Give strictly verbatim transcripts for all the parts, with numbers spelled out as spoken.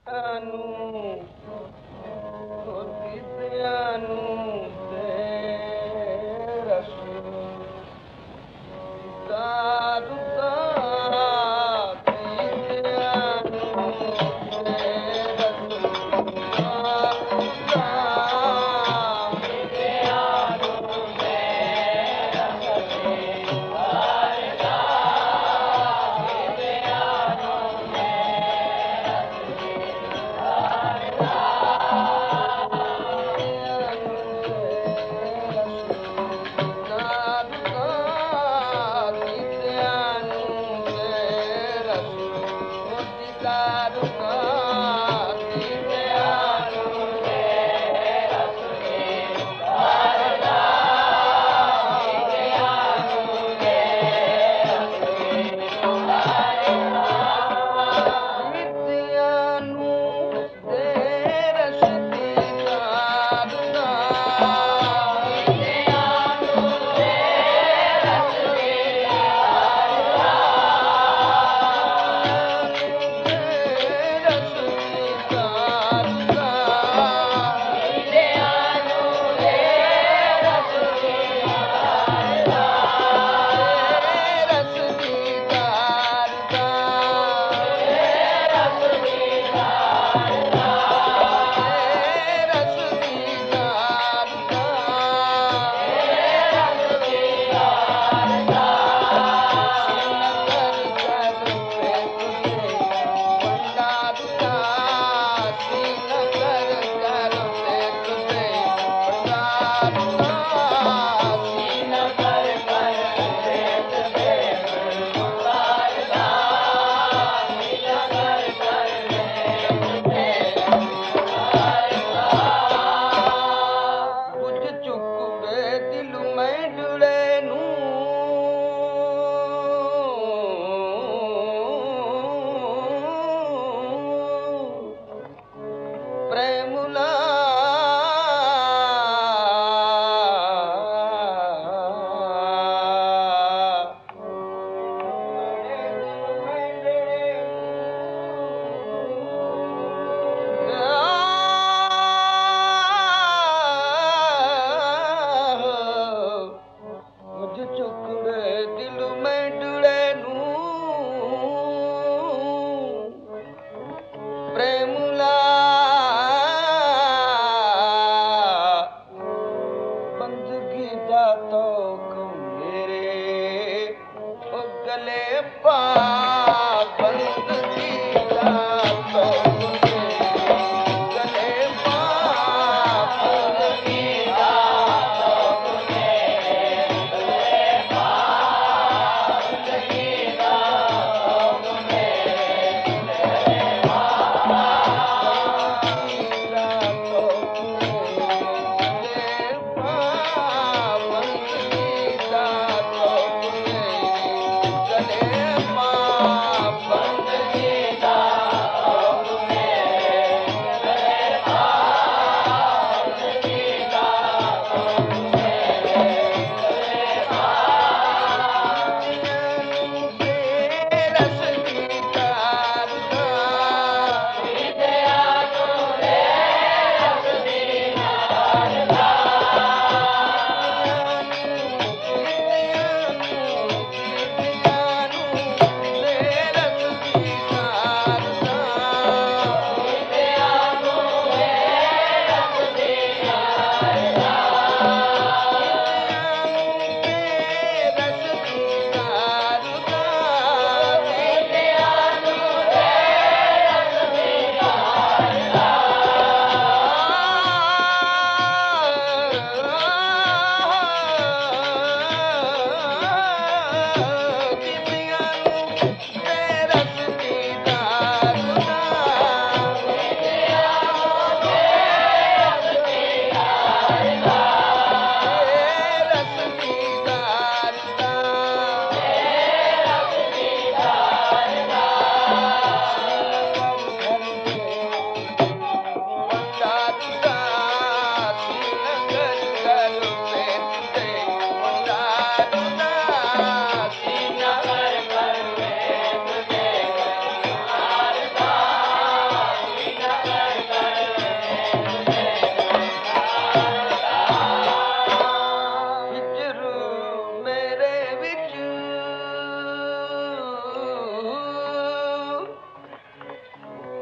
ਨੂੰ ਕਿਸਿਆਂ ਨੂੰ ਤੇ ਰਸ ਸਾਧੂ ਕਾ ਕਿਸਿਆਂ ਨੂੰ ਤੇ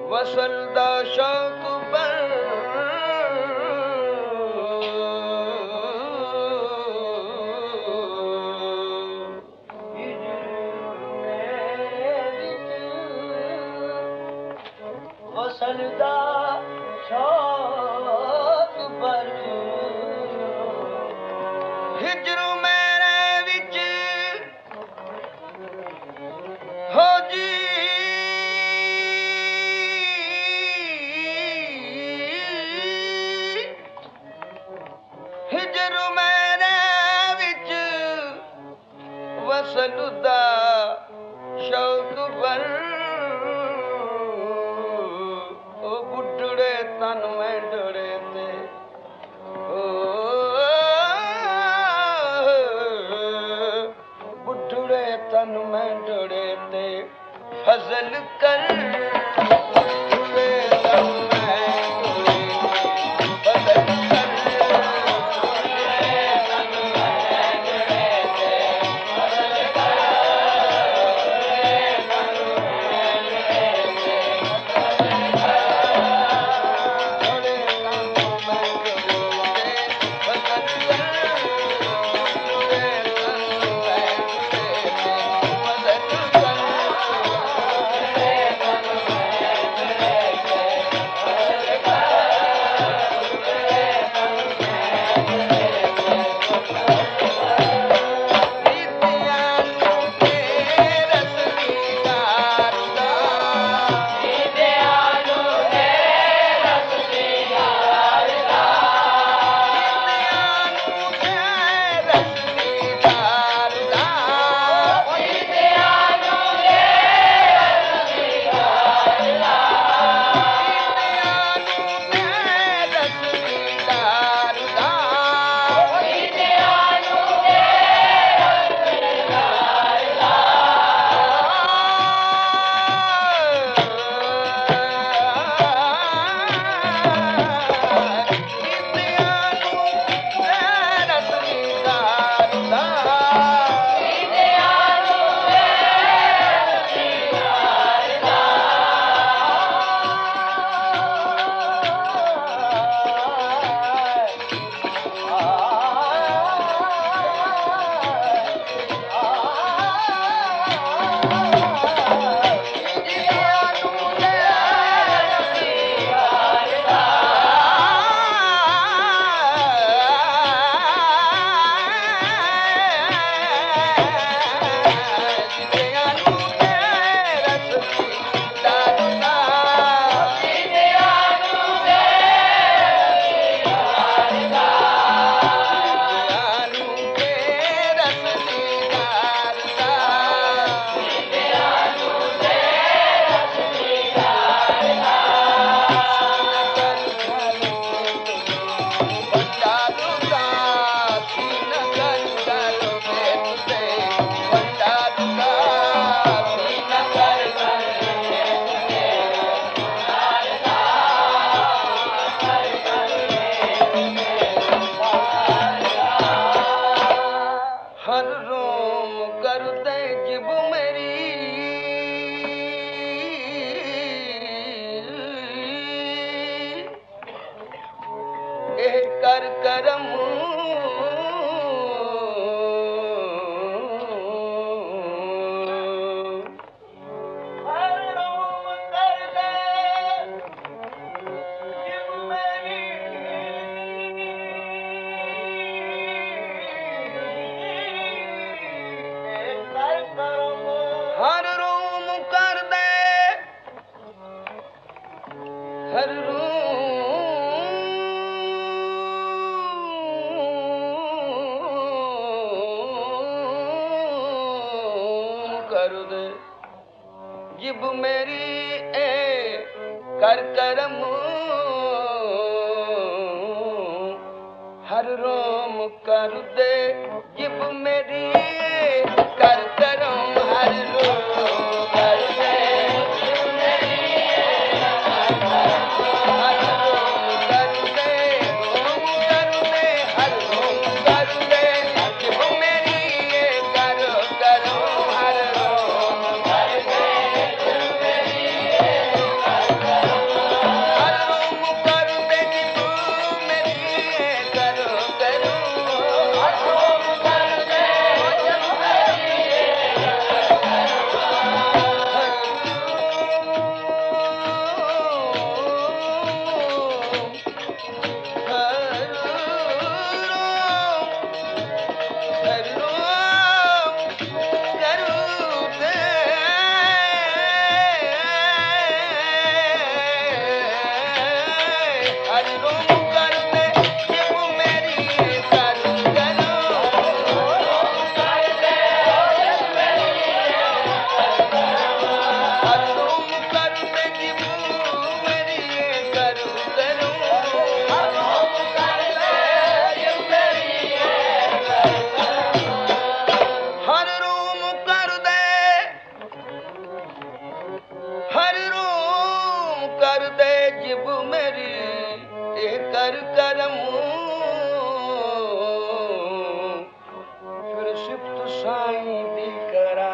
ਵਸਲ ਦਾ ਸ਼ੌਕ ਬਣ ਵਸਲ ਦਾ ਸ਼ੌਕ ਬਣ ਹਿਜਰ ਮੇਰੇ ਵਿੱਚ ਹੋ ਜੀ ਹਿਜਰ ਮੇਰੇ ਵਿੱਚ ਵਸਲ ਦਾ ਸ਼ੌਕ ਬਣ ਉਹ ਬੁੱਢੜੇ ਤਨ ਮੈਂ ਡੜੇ ਤੇ ਬੁੱਢੜੇ ਤਨ ਮੈਂ ਡੜੇ ਤੇ ਫਜ਼ਲ ਕਰ ਬੁੱਢੜੇ ਤਨ ਮੈਂ ਡੜੇ ਫਜ਼ਲ ਕਰ ਕਰ ਕਰਮ ਹਰ ਰੋਮ ਕਰਦੇ ਜਿਵ ਮੇਰੀ ਇਹ ਕਰ ਕਰਮ ਹਰ ਰੋਮ ਕਰਦੇ ਹਰ ਰੋਮ ਜਿਬ ਮੇਰੀ ਏ ਕਰ ਕਰਮ ਹਰ ਰੋਮ ਕਰ ਦੇ ਜਿਬ ਮੇਰੀ ਕਰ ਕਰਮ ਹਰ ਰੋਮ ਕਰ ਦੇ ਜਿਬ ਮੇਰੀ ਹਰ ਰੋਮ ਕਰ ਦੇ ਰੋਮ ਕਰ ਦੇ ਹਰ ਰੋਮ ਕਰ ਦੇ ਜਿਬ ਮੇਰੀ ਏ ਕਰ ਕਰਮ ਹਰ ਰੋਮ ਕਰ ਦੇ ਜਿਬ ਮੇਰੀ ਏ ਕਰ ਕਰਮ कर दे जिब मेरी ते कर करम फिर सिफ्त साईं दी करा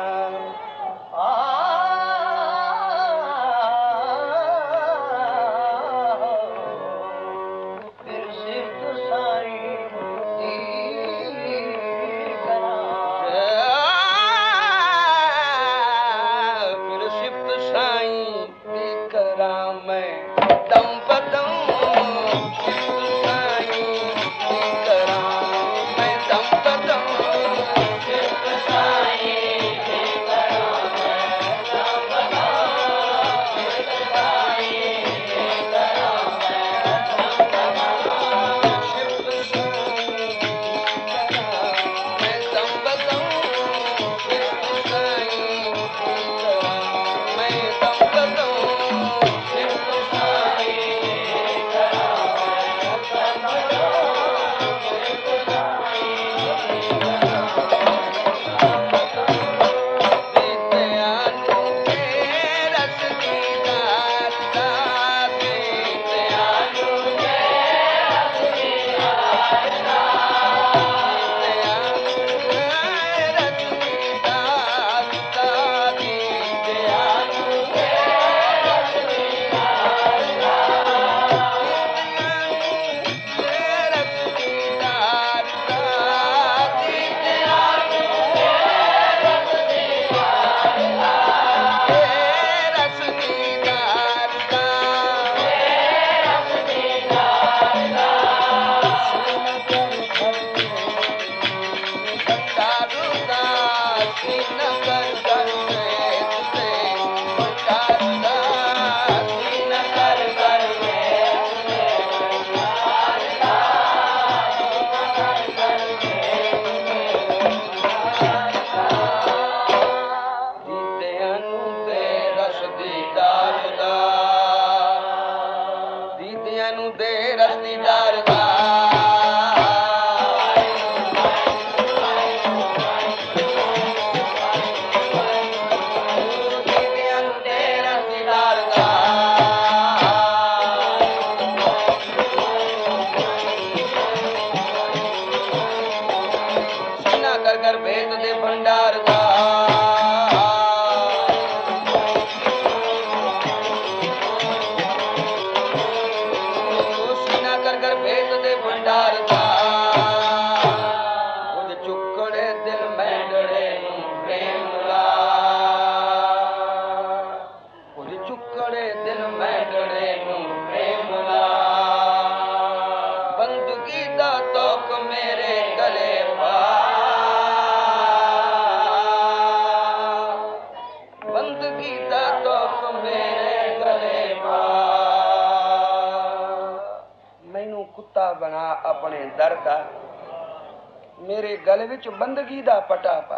मेरे गल विच बंदगी दा पटा पा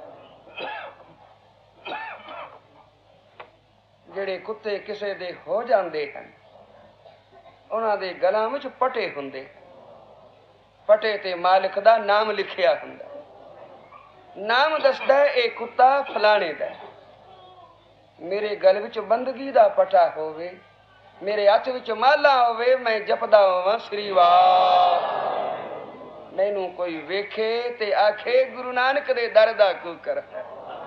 ਜਿਹੜੇ ਕੁੱਤੇ ਕਿਸੇ ਦੇ ਹੋ ਜਾਂਦੇ ਹਨ ਉਹਨਾਂ ਦੇ ਗਲਾਂ ਵਿੱਚ ਪਟੇ ਹੁੰਦੇ ਪਟੇ ਤੇ ਮਾਲਕ ਦਾ ਨਾਮ ਲਿਖਿਆ ਹੁੰਦਾ ਨਾਮ ਦੱਸਦਾ ਇਹ ਕੁੱਤਾ ਫਲਾਣੇ ਦਾ ਮੇਰੇ ਗਲ ਵਿੱਚ ਬੰਦਗੀ ਦਾ ਪਟਾ ਹੋਵੇ ਮੇਰੇ ਹੱਥ ਵਿੱਚ ਮਾਲਾ ਹੋਵੇ ਮੈਂ ਜਪਦਾ ਹੋਵਾਂ ਸ੍ਰੀ ਵਾਹ ਮੈਨੂੰ ਕੋਈ ਵੇਖੇ ਤੇ ਆਖੇ ਗੁਰੂ ਨਾਨਕ ਦੇ ਦਰ ਦਾ ਕੂਕਰ ਹੈ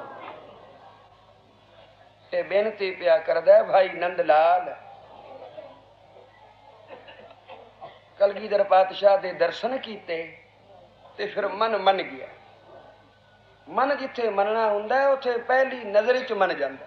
ਤੇ ਬੇਨਤੀ ਪਿਆ ਕਰਦਾ ਭਾਈ ਨੰਦ ਲਾਲ ਕਲਗੀਧਰ ਪਾਤਸ਼ਾਹ ਦੇ ਦਰਸ਼ਨ ਕੀਤੇ ਤੇ ਫਿਰ ਮਨ ਮੰਨ ਗਿਆ ਮਨ ਜਿੱਥੇ ਮੰਨਣਾ ਹੁੰਦਾ ਉੱਥੇ ਪਹਿਲੀ ਨਜ਼ਰ ਵਿੱਚ ਮੰਨ ਜਾਂਦਾ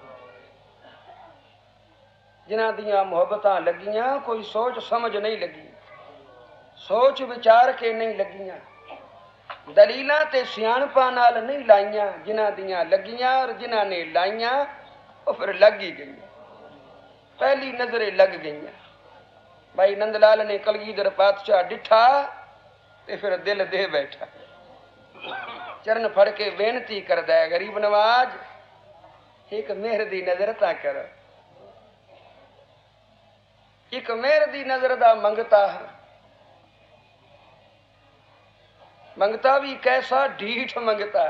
ਜਿਨ੍ਹਾਂ ਦੀਆਂ ਮੁਹੱਬਤਾਂ ਲੱਗੀਆਂ ਕੋਈ ਸੋਚ ਸਮਝ ਨਹੀਂ ਲੱਗੀ ਸੋਚ ਵਿਚਾਰ ਕੇ ਨਹੀਂ ਲੱਗੀਆਂ ਦਲੀਲਾਂ ਤੇ ਸਿਆਣਪਾਂ ਨਾਲ ਨਹੀਂ ਲਾਈਆਂ ਜਿਨ੍ਹਾਂ ਦੀਆਂ ਲੱਗੀਆਂ ਔਰ ਜਿਨ੍ਹਾਂ ਨੇ ਲਾਈਆਂ ਉਹ ਫਿਰ ਲੱਗ ਹੀ ਗਈਆਂ ਪਹਿਲੀ ਨਜ਼ਰੇ ਲੱਗ ਗਈਆਂ ਭਾਈ ਨੰਦ ਲਾਲ ਨੇ ਕਲਗੀਧਰ ਪਾਤਸ਼ਾਹ ਡਿੱਠਾ ਤੇ ਫਿਰ ਦਿਲ ਦੇ ਬੈਠਾ ਚਰਨ ਫੜ ਕੇ ਬੇਨਤੀ ਕਰਦਾ ਹੈ ਗਰੀਬ ਨਵਾਜ ਇੱਕ ਮਿਹਰ ਦੀ ਨਜ਼ਰ ਤਾਂ ਕਰ ਇੱਕ ਮਿਹਰ ਦੀ ਨਜ਼ਰ ਦਾ ਮੰਗਤਾ ਹੈ ਮੰਗਤਾ ਵੀ ਕੈਸਾ ਢੀਠ ਮੰਗਤਾ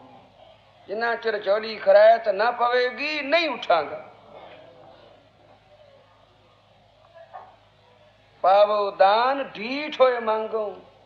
ਜਿੰਨਾ ਚਿਰ ਚੌਲੀ ਖਰਾਇਤ ਨਾ ਪਵੇਗੀ ਨਹੀਂ ਉਠਾਂਗਾ पावो दान ढीठ होए मांगो।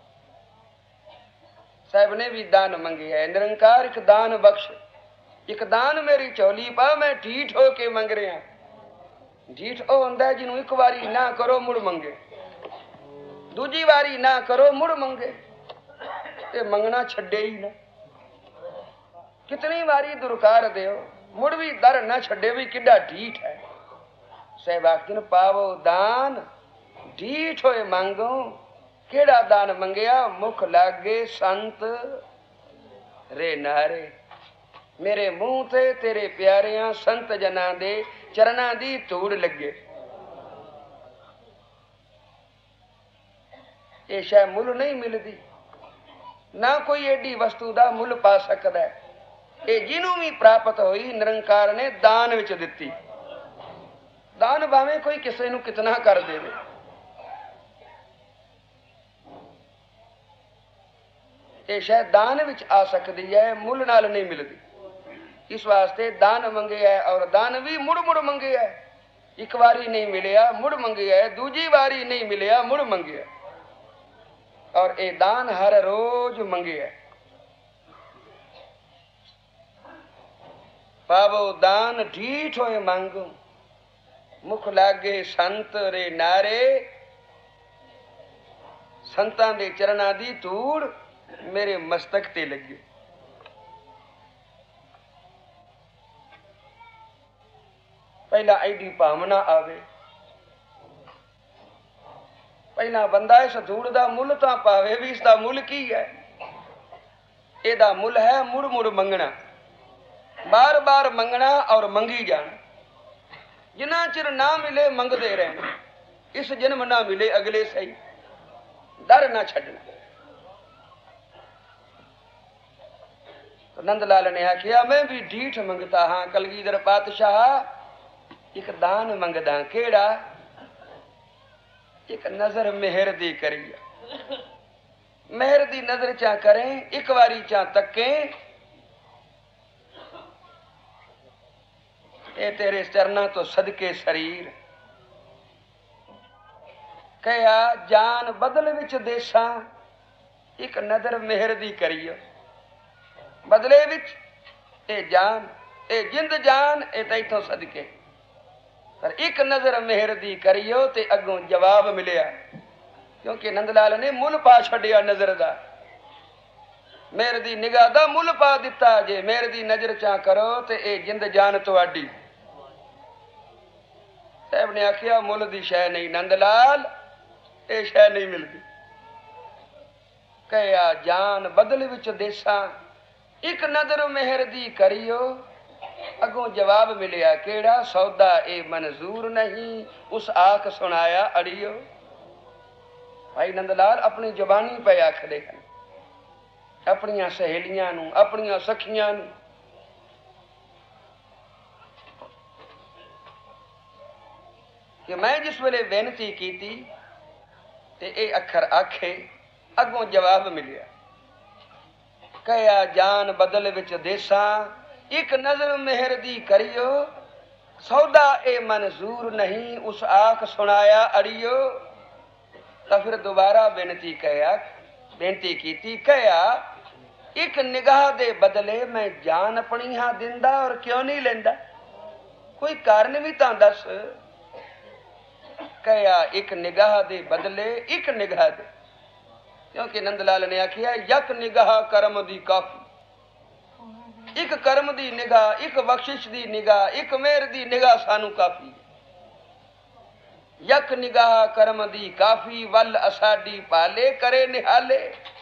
साहब ने भी दान मंगे है, निरंकार एक दान बख्श, एक दान मेरी झोली पा, मैं ढीठ हो के मंग रहा। ढीठ ओ हुंदा जिन्हों एक बारी ना करो मुड़ मंगे, दूजी वारी ना करो मुड़ मंगे, ते मंगना छड्डे ही ना। कितनी वारी दुरकार देओ मुड़ भी दर ना छड्डे, भी किड्डा ढीठ है। साहब आखदे पावो दान ढीठ होए मांगो। केड़ा दान मंगया? मुख लागे संत रे नारे। मेरे मुंह ते तेरे प्यारियां संत जना दे चरना दी धूड़ लगे। ये शै मुल नहीं मिलदी, ना कोई एडी वस्तु दा मुल पा सकदा है। ये जिन्हों भी प्राप्त होई निरंकार ने दान विच दित्ती। दान भावें कोई किसी नूं कितना कर देवे, ये शै दान विच आ सकदी है, मुल नाल नहीं मिलदी। इस वास्ते दान मंगे है, और दान भी मुड़ मुड़ मंगे है। एक बारी नहीं मिलिया मुड़ मंगे है, दूजी बारी नहीं मिलिया मुड़ मंगे है, और ये दान हर रोज मंगे है। पावो दान ढीठ होए मांगो, मुख लागे संत रे नारे। संतां दे चरणां दी धूड़ मेरे मस्तक ते लगी। पहला एडी भावना आवे, पहला बंदा इस धूड़ दा मुल तां पावे भी इसदा मुल की है। एदा मुल है मुड़ मुड़ मंगना, बार बार मंगना और मंगी जाना। जिन्ना चिर ना मिले मंगते रहना, इस जन्म ना मिले अगले सही, डर ना छड़ना। तो नंदलाल ने आखिया मैं भी ढीठ मंगता हाँ कलगीधर पातशाह, एक दान मंगदा। केड़ा? एक नजर मेहर दी करिए। मेहर दी नजर चा करें, एक बारी चा तकें, ए तेरे चरना तो सदके शरीर। कया जान बदल विच देसा, एक नजर मेहर दी करियो। बदले विच ए जान, ए जिंद जान, ए तैथों सदके, पर एक नजर मेहर दी करियो ते अगों जवाब मिलिया। क्योंकि नंदलाल ने मुल पा छड़िया नजर दा, मेहर दी निगाह दा मुल पा दिता। जे मेहर दी नजर चा करो ते ए जिंद जान तुहाडी। साहब ने आखिया मुल दी शै नहीं नंदलाल, ये शै नहीं मिलती। कया जान बदल विच देसा, एक नजर मेहर दी करियो। अगों जवाब मिलिया केड़ा? सौदा ए मंजूर नहीं, उस आख सुनाया अड़ियो। भाई नंदलाल अपनी जुबानी पे आखदे हैं, अपनियां सहेलियां नूं, अपनियां सखियां नूं, कि मैं जिस वेले बेनती कीती ते ए अखर आखे, अगों जवाब मिलिया। कया जान बदल विच देसा, एक नजर मेहर दी करियो। सौदा ए मंजूर नहीं, उस आख सुनाया अड़ियो। तो फिर दोबारा बेनती कया, बेनती कीती। कया एक निगाह दे बदले मैं जान अपनी हां दिंदा और क्यों नहीं लेंदा? कोई कारण भी तां दस। कया एक निगाह दे बदले, एक निगाह दे। क्योंकि नंदलाल ने आखिया यक निगाह कर्म दी काफी। एक कर्म दी निगाह, एक बख्शिश दी निगाह, एक मेहर दी निगाह सानू काफी। यक निगाह कर्म दी काफी, वल असाडी पाले करे निहाले।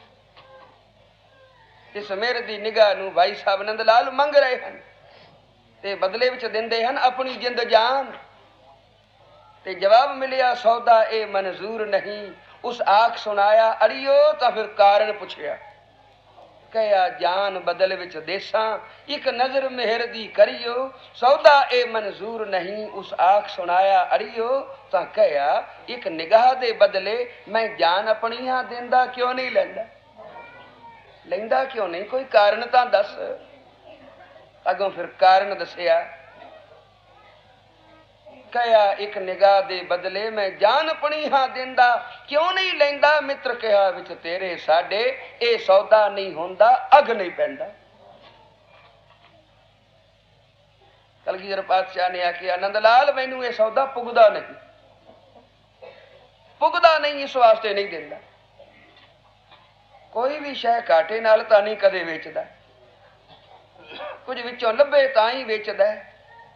इस मेहर दी निगाह नू भाई साहब नंदलाल मंग रहे हैं ते बदले विच दिंदे हन अपनी जिंद जान। ते जवाब मिलिया सौदा ए मंजूर नहीं, उस आख सुनाया अड़ियो। तो फिर कारण पूछया। कया जान बदल विच देसा, एक नजर मेहर दी करियो। सौदा ए मंजूर नहीं, उस आख सुनाया अड़ियो। तो कया एक निगाह दे बदले मैं जान अपनी हां देंदा क्यों नहीं लेंदा? लेंदा क्यों नहीं? कोई कारण तां दस। अगों फिर कारण दसिया। कहा एक निगाह दे बदले मैं जान अपनी हाँ देंदा, क्यों नहीं लेंदा मित्र कहा विच तेरे साडे, ए सौदा नहीं होंदा अग नहीं पैंदा। कलगीधर पातशाह ने आखिया नंद लाल मैनू ये सौदा पुगदा नहीं, पुगदा नहीं, इस वास्ते नहीं देंदा। कोई भी शह घाटे नाल तां नहीं कदे वेचदा, कुछ विचों लभे तां ही वेचदा है।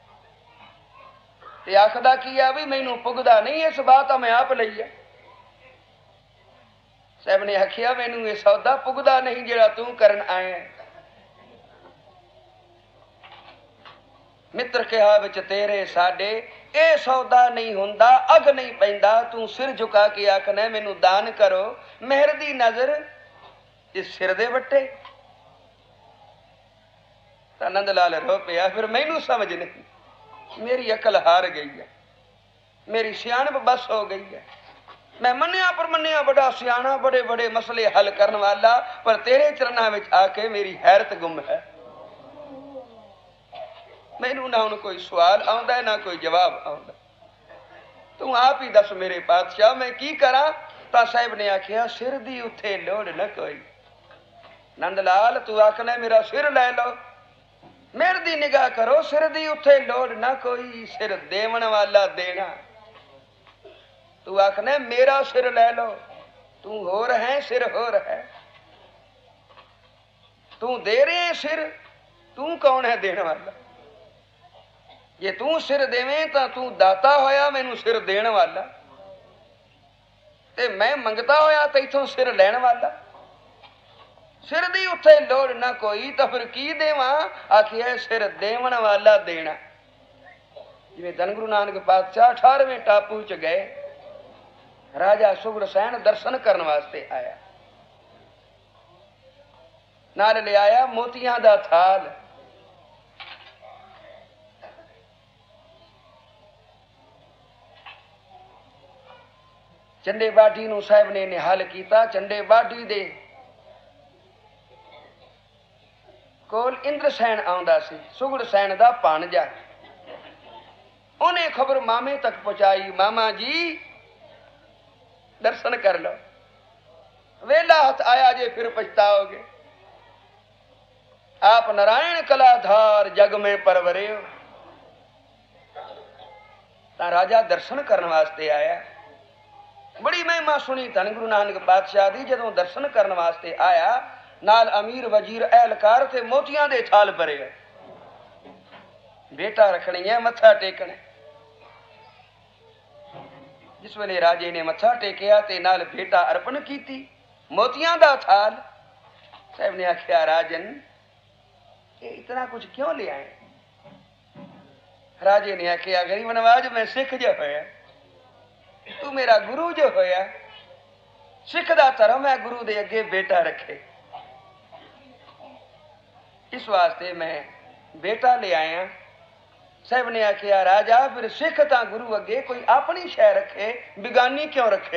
ते आखदा की आ भी मैनू पुगदा नहीं, इस बात मैं आप लई है। साहब ने आखिया मैनू ये सौदा पुगदा नहीं जेड़ा तू करन आया। मित्र कहा विच तेरे साडे, ए सौदा नहीं हुंदा अग नहीं पैंदा। तू सिर झुका के आखना मैनू दान करो, मेहर दी नजर इस सिर दे वट्टे। नंद लाल रो पिया, फिर मैनू समझ नहीं, मेरी अकल हार गई है, मेरी सियाणप बस हो गई है। मैं मन्निया पर मन्निया बड़ा सियाणा, बड़े बड़े मसले हल करने वाला, पर तेरे चरणों में आके मेरी हैरत गुम है। मैनू ना हुण कोई सवाल आउंदा ना कोई जवाब आउंदा, तू आप ही दस मेरे पातशाह मैं की करा। तां साहिब ने आखिया सिर दी उत्थे लोड़ न कोई। नंद लाल तू आखना मेरा सिर लै लो, मेरे दी निगाह करो, सिर दी उत्थे लोड़ ना कोई, सिर देवन वाला देना। तू आखना मेरा सिर ले लो, तू होर है सिर होर है, तू दे रहे सिर, तू कौन है देने वाला। जे तू सिर देवे तो तू दाता होया, मैनू सिर देने वाला, ते मैं मंगता होया तो इथों सिर लैण वाला। सिर दी उत्थे लोड़ ना कोई तो फिर की देवा, आखिए सिर देवन वाला देना। जिवें धन गुरु नानक पातशाह अठारहवें टापू च गए, राजा सुगड़सैन दर्शन करने वास्ते आया, नाल ले आया मोतियां दा थाल। चंडे बाढ़ी नूं साहिब ने निहाल कीता। चंडे बाढ़ी दे कोल इंद्रसैन आउंदा सी, सुगड़सैन दा भाणजा। उन्हें खबर मामे तक पहुंचाई, मामा जी दर्शन कर लो, वेला हथ आया जे फिर पछताओगे। आप नारायण कलाधार जग में परवरे हो। तां राजा दर्शन करने वास्ते आया। बड़ी महिमा सुनी धन गुरु नानक पातशाह दी। जदों दर्शन करने वास्ते आया, नाल अमीर वजीर एहलकार ते मोतियां दे थाल भरे। बेटा रखनी है, मत्था टेकना। जिस वेले राजे ने मत्था टेकिया ते नाल बेटा अर्पण कीती, मोतियां दा थाल। साहब ने आख्या राजन ये इतना कुछ क्यों ले आए। राजे ने आख्या गरीब नवाज मैं सिख जो होया, तू मेरा गुरु जो होया, सिख दा धर्म है गुरु दे अगे बेटा रखे, इस वास्ते मैं बेटा ले आया। साहब ने आख्या राजा फिर सिख तां गुरु अगे कोई अपनी शह रखे, बिगानी क्यों रखे।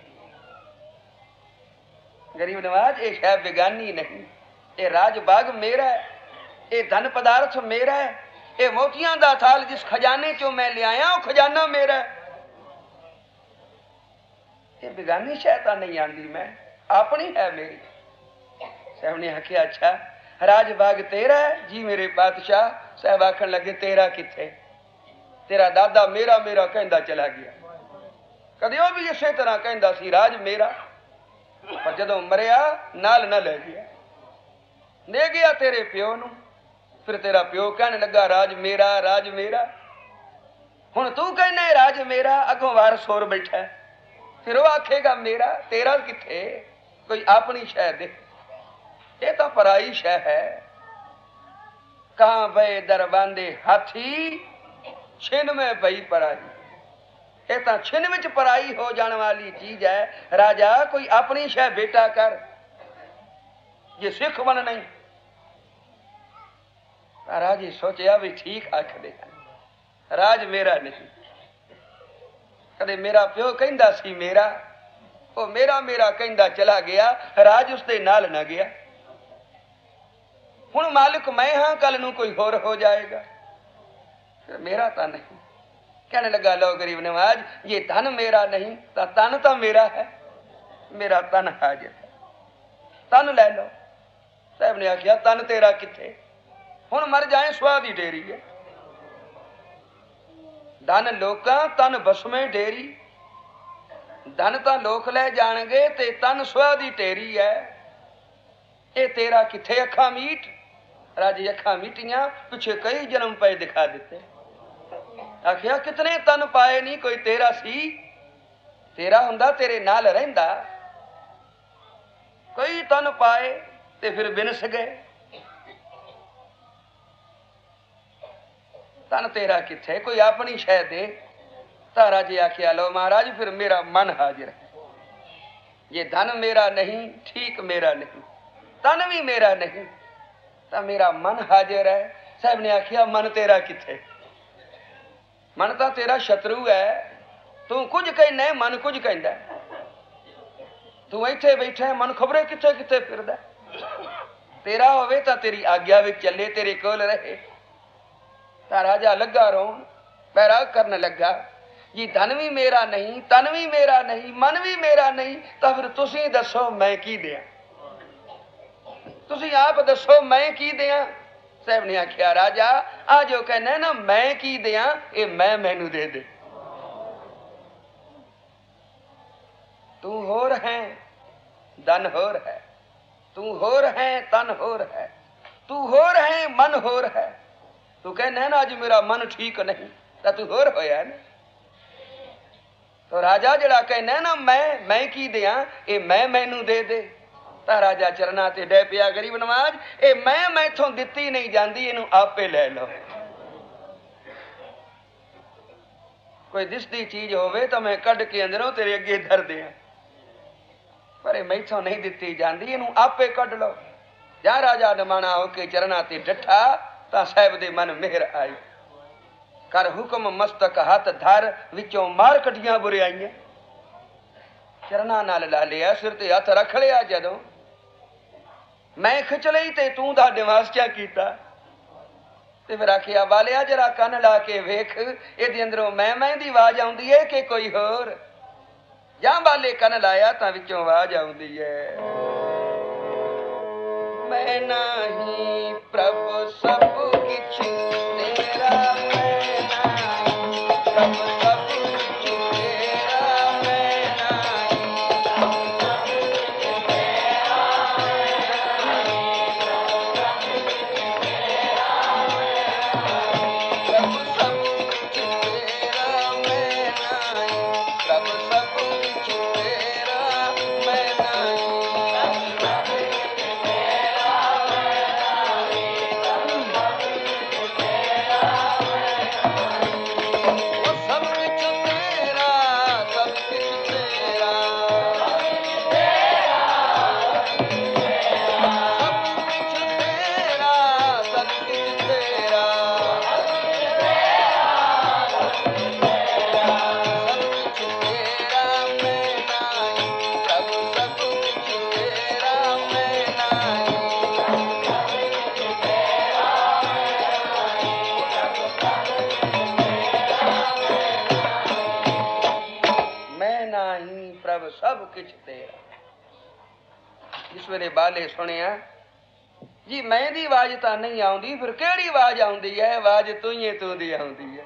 गरीब नवाज ये शह बिगानी नहीं, ये राज बाग मेरा है, ये धन पदार्थ मेरा है, ये मोतियां दा थाल जिस खजाने चो मैं ले आया वो खजाना मेरा है। ये बिगानी शह तां नहीं आंदी, मैं अपनी है मेरी। साहब ने आख्या अच्छा राज बाग तेरा है जी मेरे पातशाह। साहब आखन लगे तेरा किथे, तेरा दादा मेरा मेरा कहंदा चला गया, कदे वो भी इसे तरह कहंदा सी राज मेरा, पर जदों मरिया नाल न ले गया, ले गया तेरे प्यो नूं। फिर तेरा प्यो कहने लगा राज मेरा राज मेरा। हुण तू कहना है राज मेरा, अगों वारस होर बैठा है, फिर वो आखेगा मेरा, तेरा किथे। कोई अपनी शह दे, ये तो पराई शह है। कहां बे दर बांधे हाथी, छिन में पई पराई। ये तो छिन विच पराई हो जाने वाली चीज है। राजा कोई अपनी शह बेटा कर, ये सिख बन नहीं। राजे सोचा भी ठीक आखदे राज मेरा नहीं, कदे मेरा प्यो कहंदा सी मेरा, वो मेरा मेरा कहंदा चला गया, राज उसदे नाल न गया। हुण मालिक मैं हाँ, कल नूं कोई होर हो जाएगा, मेरा तो नहीं। कहने लगा, लो गरीब नवाज, ये धन मेरा नहीं तो तन तो मेरा है, मेरा तन हाजिर है, तन ले लो। साहब ने आख्या, तन तेरा किथे, हुण मर जाए सुहा दी ढेरी है। धन लोकां तन बसमें ढेरी, धन तो लोक ले जाणगे ते तन सुहा दी ढेरी है। ये तेरा किथे अखा मीट। राजे अखा मीटियां, पिछे कई जन्म पे दिखा दिते। आखिया, कितने तन पाए नहीं, कोई तेरा सी, तेरा हुंदा तेरे नाल रहिंदा। कई तन पाए ते फिर बिनस गए, तन तेरा किथे, कोई अपनी शह दे। तो राजे आखिया, लो महाराज, फिर मेरा मन हाजिर है। ये धन मेरा नहीं, ठीक मेरा नहीं, तन भी मेरा नहीं, तो मेरा मन हाजिर है। साहब ने आखिया, मन तेरा किथे, मन तो तेरा शत्रु है, तू कुछ कहना, मन कुछ कहता। तू इत्थे बैठा, मन खबरे किथे किथे फिरदा। तेरा होवे तो तेरी आज्ञा विच चले, तेरे कोल रहे। तो राजा लगा रोन, बैराग करने लगा, जी धन भी मेरा नहीं, तन भी मेरा नहीं, मन भी मेरा नहीं, तो फिर तुसी दसो मैं की दियां, तुसी आप दसो मैं की दियां। साहब ने आख्या, राजा आ जो कहना ना मैं की दियां, ये मैं मैनू दे दे। तू होर है, धन होर है, तू होर है, तन होर है, तू होर है, मन होर है। तू कहना ना अज मेरा मन ठीक नहीं, तो तू होर होया ना। तो राजा जड़ा कहना ना मैं मैं की दियां, ये मैं मैनू दे दे। तो राजा चरना ते डै पिया, गरीब नवाज, ये मैं मैथों दिती नहीं जाती, इनू आपे ले लो। कोई दिसदी चीज होवे तो मैं कढ़ के अंदरों तेरे अगे धर दियां, पर ये मैथों नहीं दिती जाती, इनू आपे कढ़ लो। जा राजा नमाना होके चरना ते डठा, तो साहब दे मन मेहर आई। कर हुक्म मस्तक हाथ धर, विचों मार कटियां बुराइयां। चरना नाल ला लिया, सिर ते हथ रख लिया। जदों मैं खिच लई ते तू दा निवास चा कीता, ते फिर आखिया, बालिया जरा कन ला के वेख, इहदे अंदरों मैं मैं दी आवाज आउंदी है कि कोई होर। जां बाले कन लाया तां विचों आवाज आउंदी है, मैं नाही प्रभु सब किछ तेरा, मैं नाही प्रभु सब किछ तेरा, मैं नाही प्रभु सब किछ तेरा, मैं नाही प्रभु सब किछ तेरा, मैं नाही सब किछ तेरा। जिस वेले बाले सुनिया, जी मैं दी आवाज तो नहीं आउंदी, फिर केड़ी आवाज आउंदी है? आवाज तू ही तू दी आउंदी है।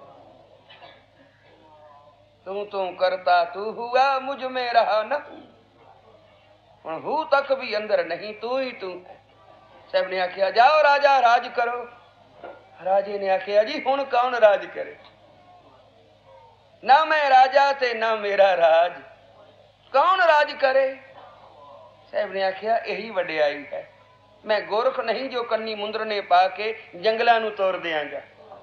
तू तू करता तू हुआ, मुझ में रहा न हुण हूं तक भी अंदर नहीं, तू ही तू। साहब ने आखिया, जाओ राजा राज करो। राजे ने आखिया, जी हुण कौन राज करे? ना मैं राजा ते ना मेरा राज, कौन राज करे? साहब ने आखिया, यही वड्याई है। मैं गोरख नहीं जो कन्नी मुंदर ने पा के जंगलों नूं तोड़ देंगा।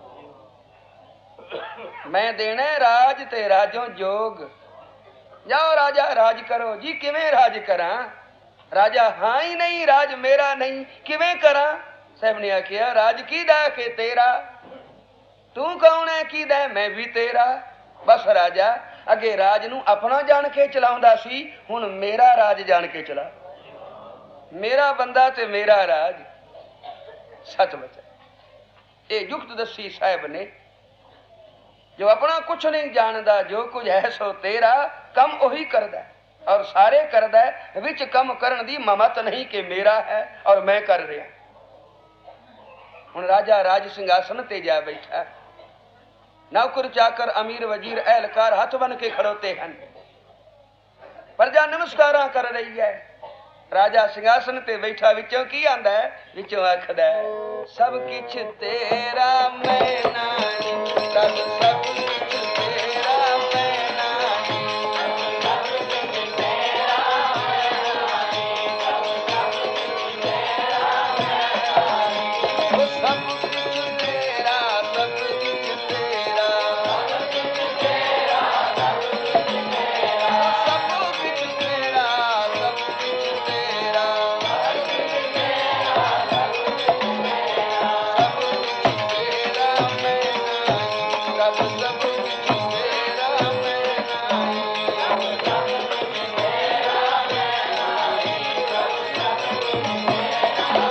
मैं देना राज ते राजों जोग। जाओ राजा राज करो। जी किवें राज करा? राजा हाँ ही नहीं, राज मेरा नहीं, किवें करा? साहब ने आखिया, राज कीदा के तेरा? तू कौन है कीदा? मैं भी तेरा। बस राजा अगे राज नूं अपना जान के चलाउंदा सी, हुण मेरा राज जान के चला। मेरा बंदा ते मेरा राज। सच बचा ये युक्त दसी साहब ने। जो अपना कुछ नहीं जानता, जो कुछ है सो तेरा, कम ਉਹੀ करदा और सारे करदा, विच कम करन दी ममत नहीं कि मेरा है और मैं कर रहा। हुण राजा राज सिंघासन ते जा बैठा, नौकर चाकर अमीर वजीर एहलकार हथ बन के खड़ोते हैं, प्रजा नमस्कारां कर रही है। राजा सिंघासन ते बैठा, विचों की आंदा है, विचों आखदा है, सब किछ तेरा मैं नानी, सब सब किछ तेरा मैं नानी, सब किछ तेरा मैं नानी, सब किछ तेरा मैं नानी, वो सब किछ तेरा, सब किछ तेरा, सब किछ तेरा, सब किछ तेरा, सब किछ तेरा, सब किछ तेरा, सब किछ तेरा, सब किछ तेरा, सब किछ तेरा मैं नानी, सब सब किछ तेरा मैं नानी, सब सब किछ तेरा मैं नानी, सब सब किछ तेरा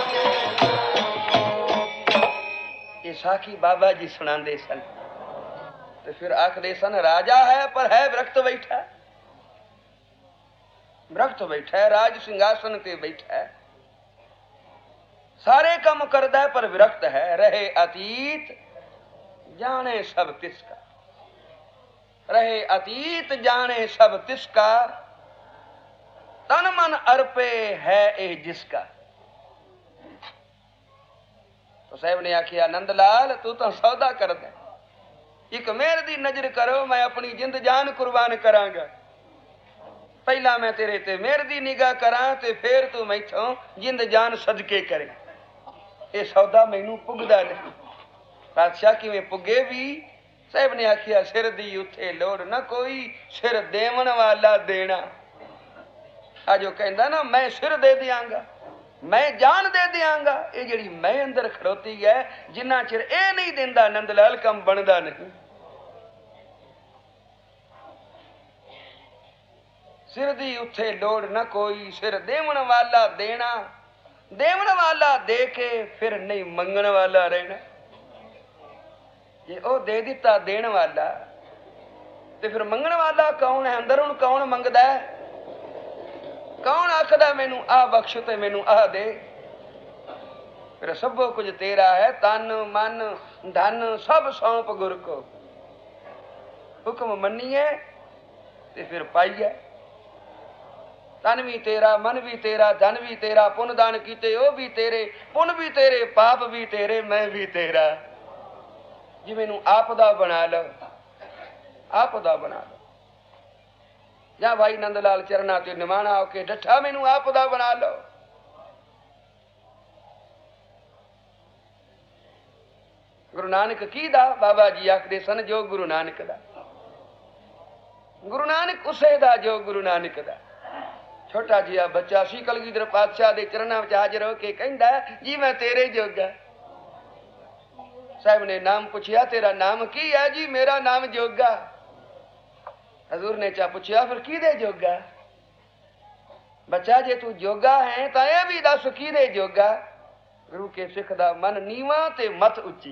मैं। ये साखी बाबा जी सुनांदे सन ते फिर आखदे सन, राजा है पर है विरक्त बैठा, विरक्त बैठा है, राज सिंघासन ते बैठा है, सारे काम करदा है पर विरक्त है। रहे अतीत जाने सब तिसका, रहे अतीत जाने सब तिसका, तन मन अर्पे है ए जिसका। तो साहब ने आखिया, नंद लाल तू तो सौदा कर दे, एक मेर दी नजर करो, मैं अपनी जिंद जान कुर्बान करांगा। पहला मैं तेरे ते मेर दी निगाह करा ते फिर तू मैथों जिंद जान सदके करे। ये सौदा मैनू पुगदा नहीं। बादशाह किवें पुगे भी? साहब ने आखिया, सिर दी उत्थे लोड़ ना कोई, सिर देवन वाला देना। आ जो कहंदा ना, मैं सिर दे दियांगा, मैं जान दे दियांगा, ये जिहड़ी मैं अंदर खड़ोती है, जिन्ना चिर ए नहीं दिंदा नंद लाल कम बनदा नहीं। सिर दी उत्थे लोड़ न कोई, सिर देवन वाला देना, देवन वाला दे के फिर नहीं मंगण वाला रहना। जे ओ दे दिता देण वाला ते फिर मंगण वाला कौन है? अंदर हुण कौन मंगदा है? कौन आखदा मैनू आ बख्श ते मैनू आ दे? फिर सबो कुछ तेरा है, तन मन धन सब सौंप गुर को, हुक्म मन्नीए ते फिर पाइए। तन भी तेरा, मन भी तेरा, धन भी तेरा, पुन दान कीते ओ भी तेरे, पुन भी तेरे, पाप भी तेरे, मैं भी तेरा। जी मैनू आप दा बना लो, आप दा बना लो। या भाई नंद लाल चरना ते निमाणा होके डठा, मैनू आप दा बना लो। गुरु नानक की दा? बाबा जी आखदे सन, जो गुरु नानक दा। गुरु नानक उसे दा जो गुरु नानक दा। छोटा जिहा बच्चा सी, कलगीधर पातशाह दे चरनां विच हाजिर हो के कहंदा, जी मैं तेरे जोगा। साहब ने नाम पुछया, तेरा नाम की है? जी मेरा नाम जोगा। हजूर ने चा पुछया, फिर किदे जोगा? बच्चा जे तू जोगा है तां यह भी दस किदे जोगा? गुरु के सिख दा मन नीवा ते मत उच्ची।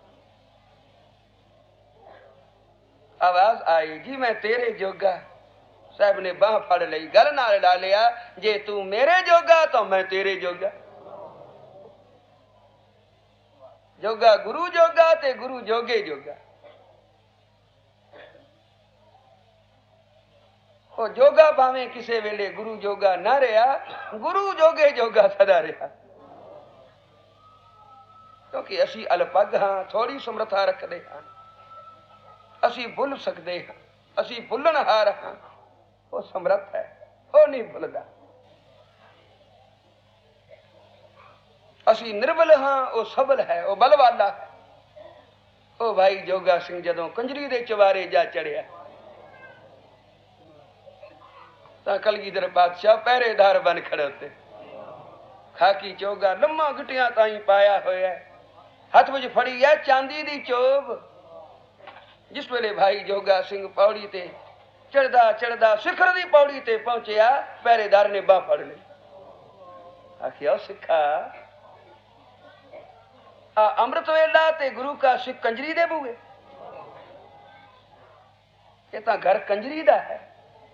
आवाज आई, जी मैं तेरे जोगा। साहब ने बाह फड़ लई, गल नाल ला लिया, जे तू मेरे जोगा तो मैं तेरे जोगा। जोगा गुरु जोगा ते गुरु जोगे जोगा। ओ जोगा भावें किसे वेले गुरु जोगा ना रहा, गुरु जोगे जोगा सदा रहा। क्योंकि असी अलपग हाँ, थोड़ी समर्था रखते हाँ, असी भुल सकते हाँ, असी भुलनहार हाँ। वो समर्थ है, वो नहीं भुलदा। असी निर्बल हाँ, वो सबल है, वो बल वाला है। ओ भाई जोगा सिंह जदों कंजरी दे चवारे जा चढ़िया तां कलगीधर पातशाह पहरेदार बन खड़ोते। खाकी चोगा लम्मा गिटियां ताई पाया होया, हथ विच फड़ी है चांदी दी चोब। जिस वेले भाई जोगा सिंह पौड़ी ते चढ़दा चढ़दा शिखर दी पौड़ी ते पहुंचया, पहरेदार ने बाह फड़ ली। आखिया, सिखा आ अमृत वेला ते गुरु का सिख कंजरी दे बूए। ये तो घर कंजरी दा है।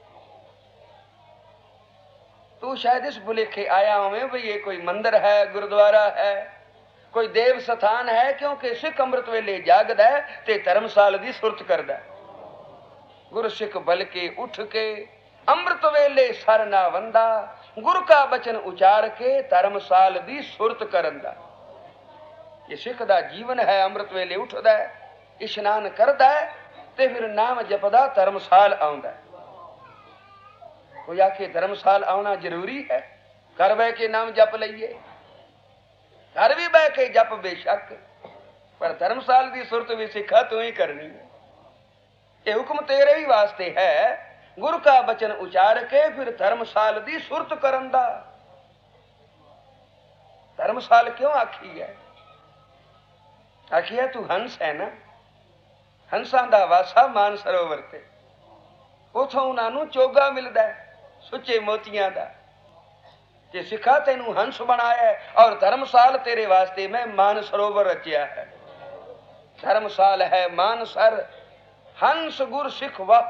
तू शायद इस भुलेखे आया होवे भाई ये कोई मंदिर है, गुरुद्वारा है, कोई देव स्थान है, क्योंकि सिख अमृत वेले जागदा है ते धर्मशाल दी सुरत करदा है। गुरु सिख बल के उठ के अमृत वेले सर ना वंदा, गुरु का बचन उचार के धर्मशाल दी सुरत करन दा। ये सिख दा जीवन है। अमृत वेले उठदा है, इशनान करदा है ते फिर नाम जपदा धर्मशाल आउंदा है। कोई आखे धर्मशाल आना जरूरी है, घर बह के नाम जप लईए, घर भी बह के जप बेशक, पर धर्मशाल की सुरत भी सिखा तू ही करनी है। ये हुक्म तेरे ही वास्ते है। गुरु का बचन उचार के फिर धर्मशाल की सुरत करन दा। धर्मशाल क्यों आखी है? आखी है तू हंस है ना, हंसा दा वासा मान सरोवर ते, उथों उन्होंने चोगा मिलता है सुचे मोतियां दा। जे सिखा तेनू हंस बनाया है और धर्मशाल तेरे वास्ते मैं मान सरोवर रचिया है। धर्मशाल है मानसर, हंस गुर सिख वाह।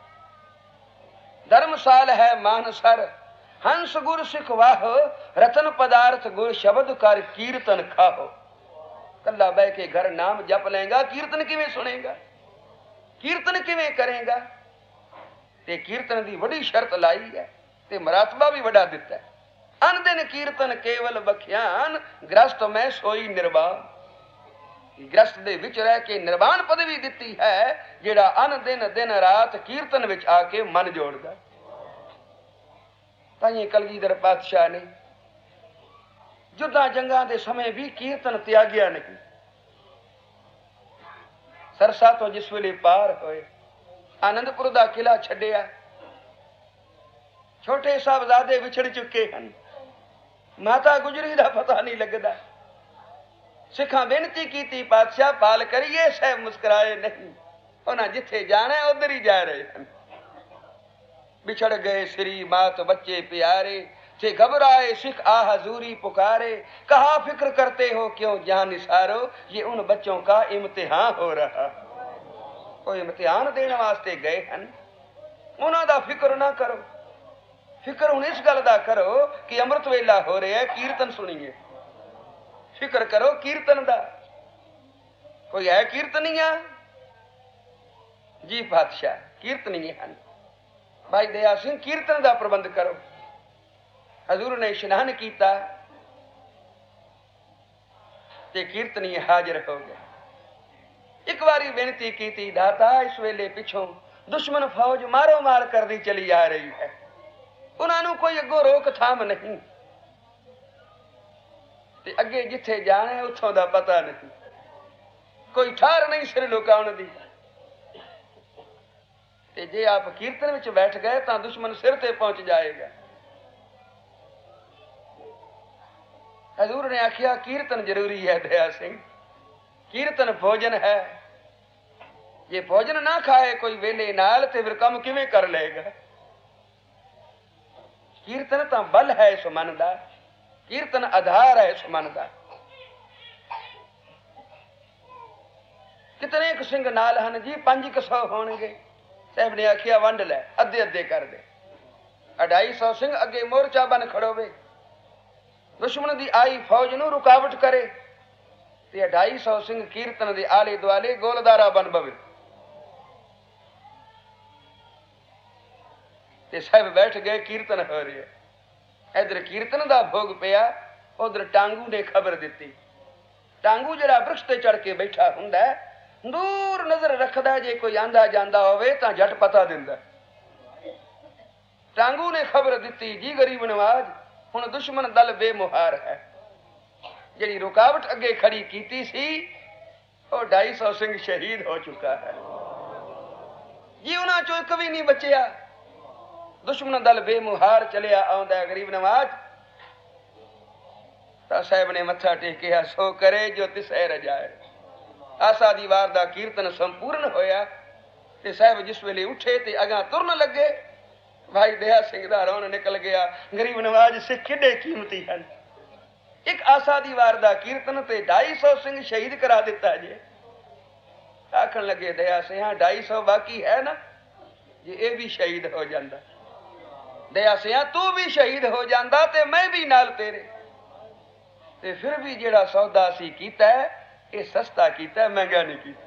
धर्मशाल है मानसर, हंस गुर सिख वाह। रतन पदार्थ गुर शब्द कर कीर्तन खाहो। कल्ला बह के घर नाम जप लेगा, कीर्तन किवें सुनेगा, कीर्तन किवें करेगा? ते कीर्तन की बड़ी शर्त लाई है ते मरातबा भी बड़ा दिता है। अन दिन कीर्तन केवल बख्यान, ग्रस्त में सोई निर्वाण। ग्रस्त दे विच रह के निर्वाण पदवी दिती है, जेड़ा अन दिन दिन रात कीर्तन विच आके मन जोड़दा। ताईं कलगीधर पातशाह ने युद्धां जंगां दे समय भी कीर्तन त्यागिया नहीं। सरसा तो जिस वेले पार होए, आनंदपुर दा किला छड्डिया, छोटे साहबजादे विछड़ चुके हैं, माता गुजरी दा पता नहीं लगदा। सिखा बेनती की पातशाह पाल करिए, साहब मुस्कुराए नहीं। उन्हें जिथे जाना उधर ही जा रहे हैं। बिछड़ गए श्री मात बच्चे प्यारे, से घबराए सिख आ हजूरी पुकारे। कहा फिक्र करते हो क्यों जान निसारो, ये उन बच्चों का इम्तिहान हो रहा। कोई इम्तिहान देने वास्ते गए हैं, उन्हों का फिक्र ना करो। फिक्र हूं इस गल का करो कि अमृत वेला हो रहा है, कीर्तन सुनिए। फिक्र करो कीर्तन का। कोई है कीर्तनिया जी? पातशाह कीर्तनीय हैं। भाई दया सिंह कीर्तन का प्रबंध करो। हजूर ने इशनान किया ते कीर्तनीय हाजिर हो गए। एक बारी बेनती की थी, दाता इस वेले पिछों दुश्मन फौज मारो मार करती चली आ रही है, उन्होंने कोई अगो रोकथाम नहीं, ते अगे जिथे जाने उथों का पता नहीं, कोई ठार नहीं सिर लुकाउण दी। ते जे आप कीर्तन विच बैठ गए तो दुश्मन सिर ते पहुंच जाएगा। हजूर ने आखिया कीर्तन जरूरी है दया सिंह, कीर्तन भोजन है। ये भोजन ना खाए कोई वेले नाल ते फिर कम किवें कर लेगा? कीर्तन तो बल है इस मन का, कीर्तन आधार है इस मन का। कितने क सिंह नाल हन जी? पंज क सौ होणगे। साहब ने आखिया वंड लै, अद्धे अद्धे कर दे। अढ़ाई सौ सिंह अगे मोर्चा बन खड़ोवे, दुश्मन की आई फौज नूं रुकावट करे, ते अढ़ाई सौ सिंह कीर्तन के आले दुआले गोलदारा बन बवे। ते साहब बैठ गए, कीर्तन हो रही है। इधर कीर्तन का भोग पिया, उधर टांगू ने खबर दी। टांगू जरा वृक्ष ते चढ़ के बैठा हुंदा है, दूर नजर रखदा, जे कोई आंदा जांदा होवे तां झट पता दिंदा। टांगू ने खबर दी, जी गरीब नवाज हुण दुश्मन दल बेमुहार है। जिहड़ी रुकावट अगे खड़ी कीती सी, वो ढाई सौ सिंह शहीद हो चुका है जी, उन्हां चों एक भी नहीं बचिया। दुश्मन दल बेमुहार चलिया आउंदा। गरीब नवाज तां साहब ने मत्था टेकिया, सो करे जो तिसै रजाए। आसा दी वार दा कीर्तन संपूर्ण होया ते साहब जिस वेले उठे ते अगां तुरन लगे, भाई दया सिंह दा रौन निकल गया। गरीब नवाज सिख किडे कीमती हैं। एक आसा दी वार दा कीर्तन ते ढाई सौ सिंह शहीद करा दिता जे। आखन लगे दया सिंह ढाई सौ बाकी है ना? ਜੇ ਇਹ ਵੀ ਸ਼ਹੀਦ ਹੋ ਜਾਂਦਾ, ਦਇਆ ਸਿਆ ਤੂੰ ਵੀ ਸ਼ਹੀਦ ਹੋ ਜਾਂਦਾ ਤੇ ਮੈਂ ਵੀ ਨਾਲ ਤੇਰੇ, ਤੇ ਫਿਰ ਵੀ ਜਿਹੜਾ ਸੌਦਾ ਅਸੀਂ ਕੀਤਾ ਇਹ ਸਸਤਾ ਕੀਤਾ, ਮਹਿੰਗਾ ਨਹੀਂ ਕੀਤਾ।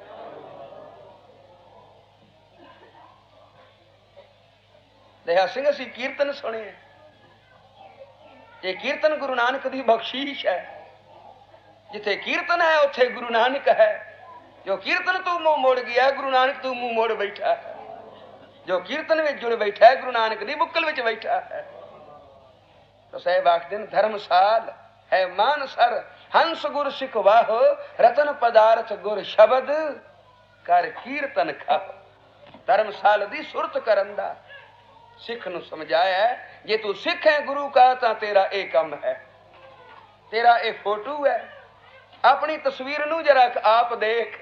ਦਇਆ ਸਿੰਘ ਅਸੀਂ ਕੀਰਤਨ ਸੁਣੇ, ਇਹ ਕੀਰਤਨ ਗੁਰੂ ਨਾਨਕ ਦੀ ਬਖਸ਼ੀਸ਼ ਹੈ। ਜਿੱਥੇ ਕੀਰਤਨ ਹੈ ਉੱਥੇ ਗੁਰੂ ਨਾਨਕ ਹੈ। ਜੋ ਕੀਰਤਨ ਤੂੰ ਮੂੰਹ ਮੋੜ ਗਿਆ, ਗੁਰੂ ਨਾਨਕ ਤੂੰ ਮੂੰਹ ਮੋੜ ਬੈਠਾ ਹੈ। ਜੋ ਕੀਰਤਨ ਵਿੱਚ ਜੁੜ ਬੈਠਾ ਹੈ, ਗੁਰੂ ਨਾਨਕ ਦੀ ਬੁੱਕਲ ਵਿੱਚ ਬੈਠਾ ਹੈ। तो साहेब आखते हैं धर्मसाल है मानसर, हंस गुर सिखवाहो, रतन पदार्थ गुर शब्द कर कीर्तन खाओ। धर्मसाल दी सुरत करन दा सिख नूं समझाया है। जे तू सिख है गुरु का तां तेरा ये कम है, तेरा ये फोटो है। अपनी तस्वीर नूं जरा आप देख।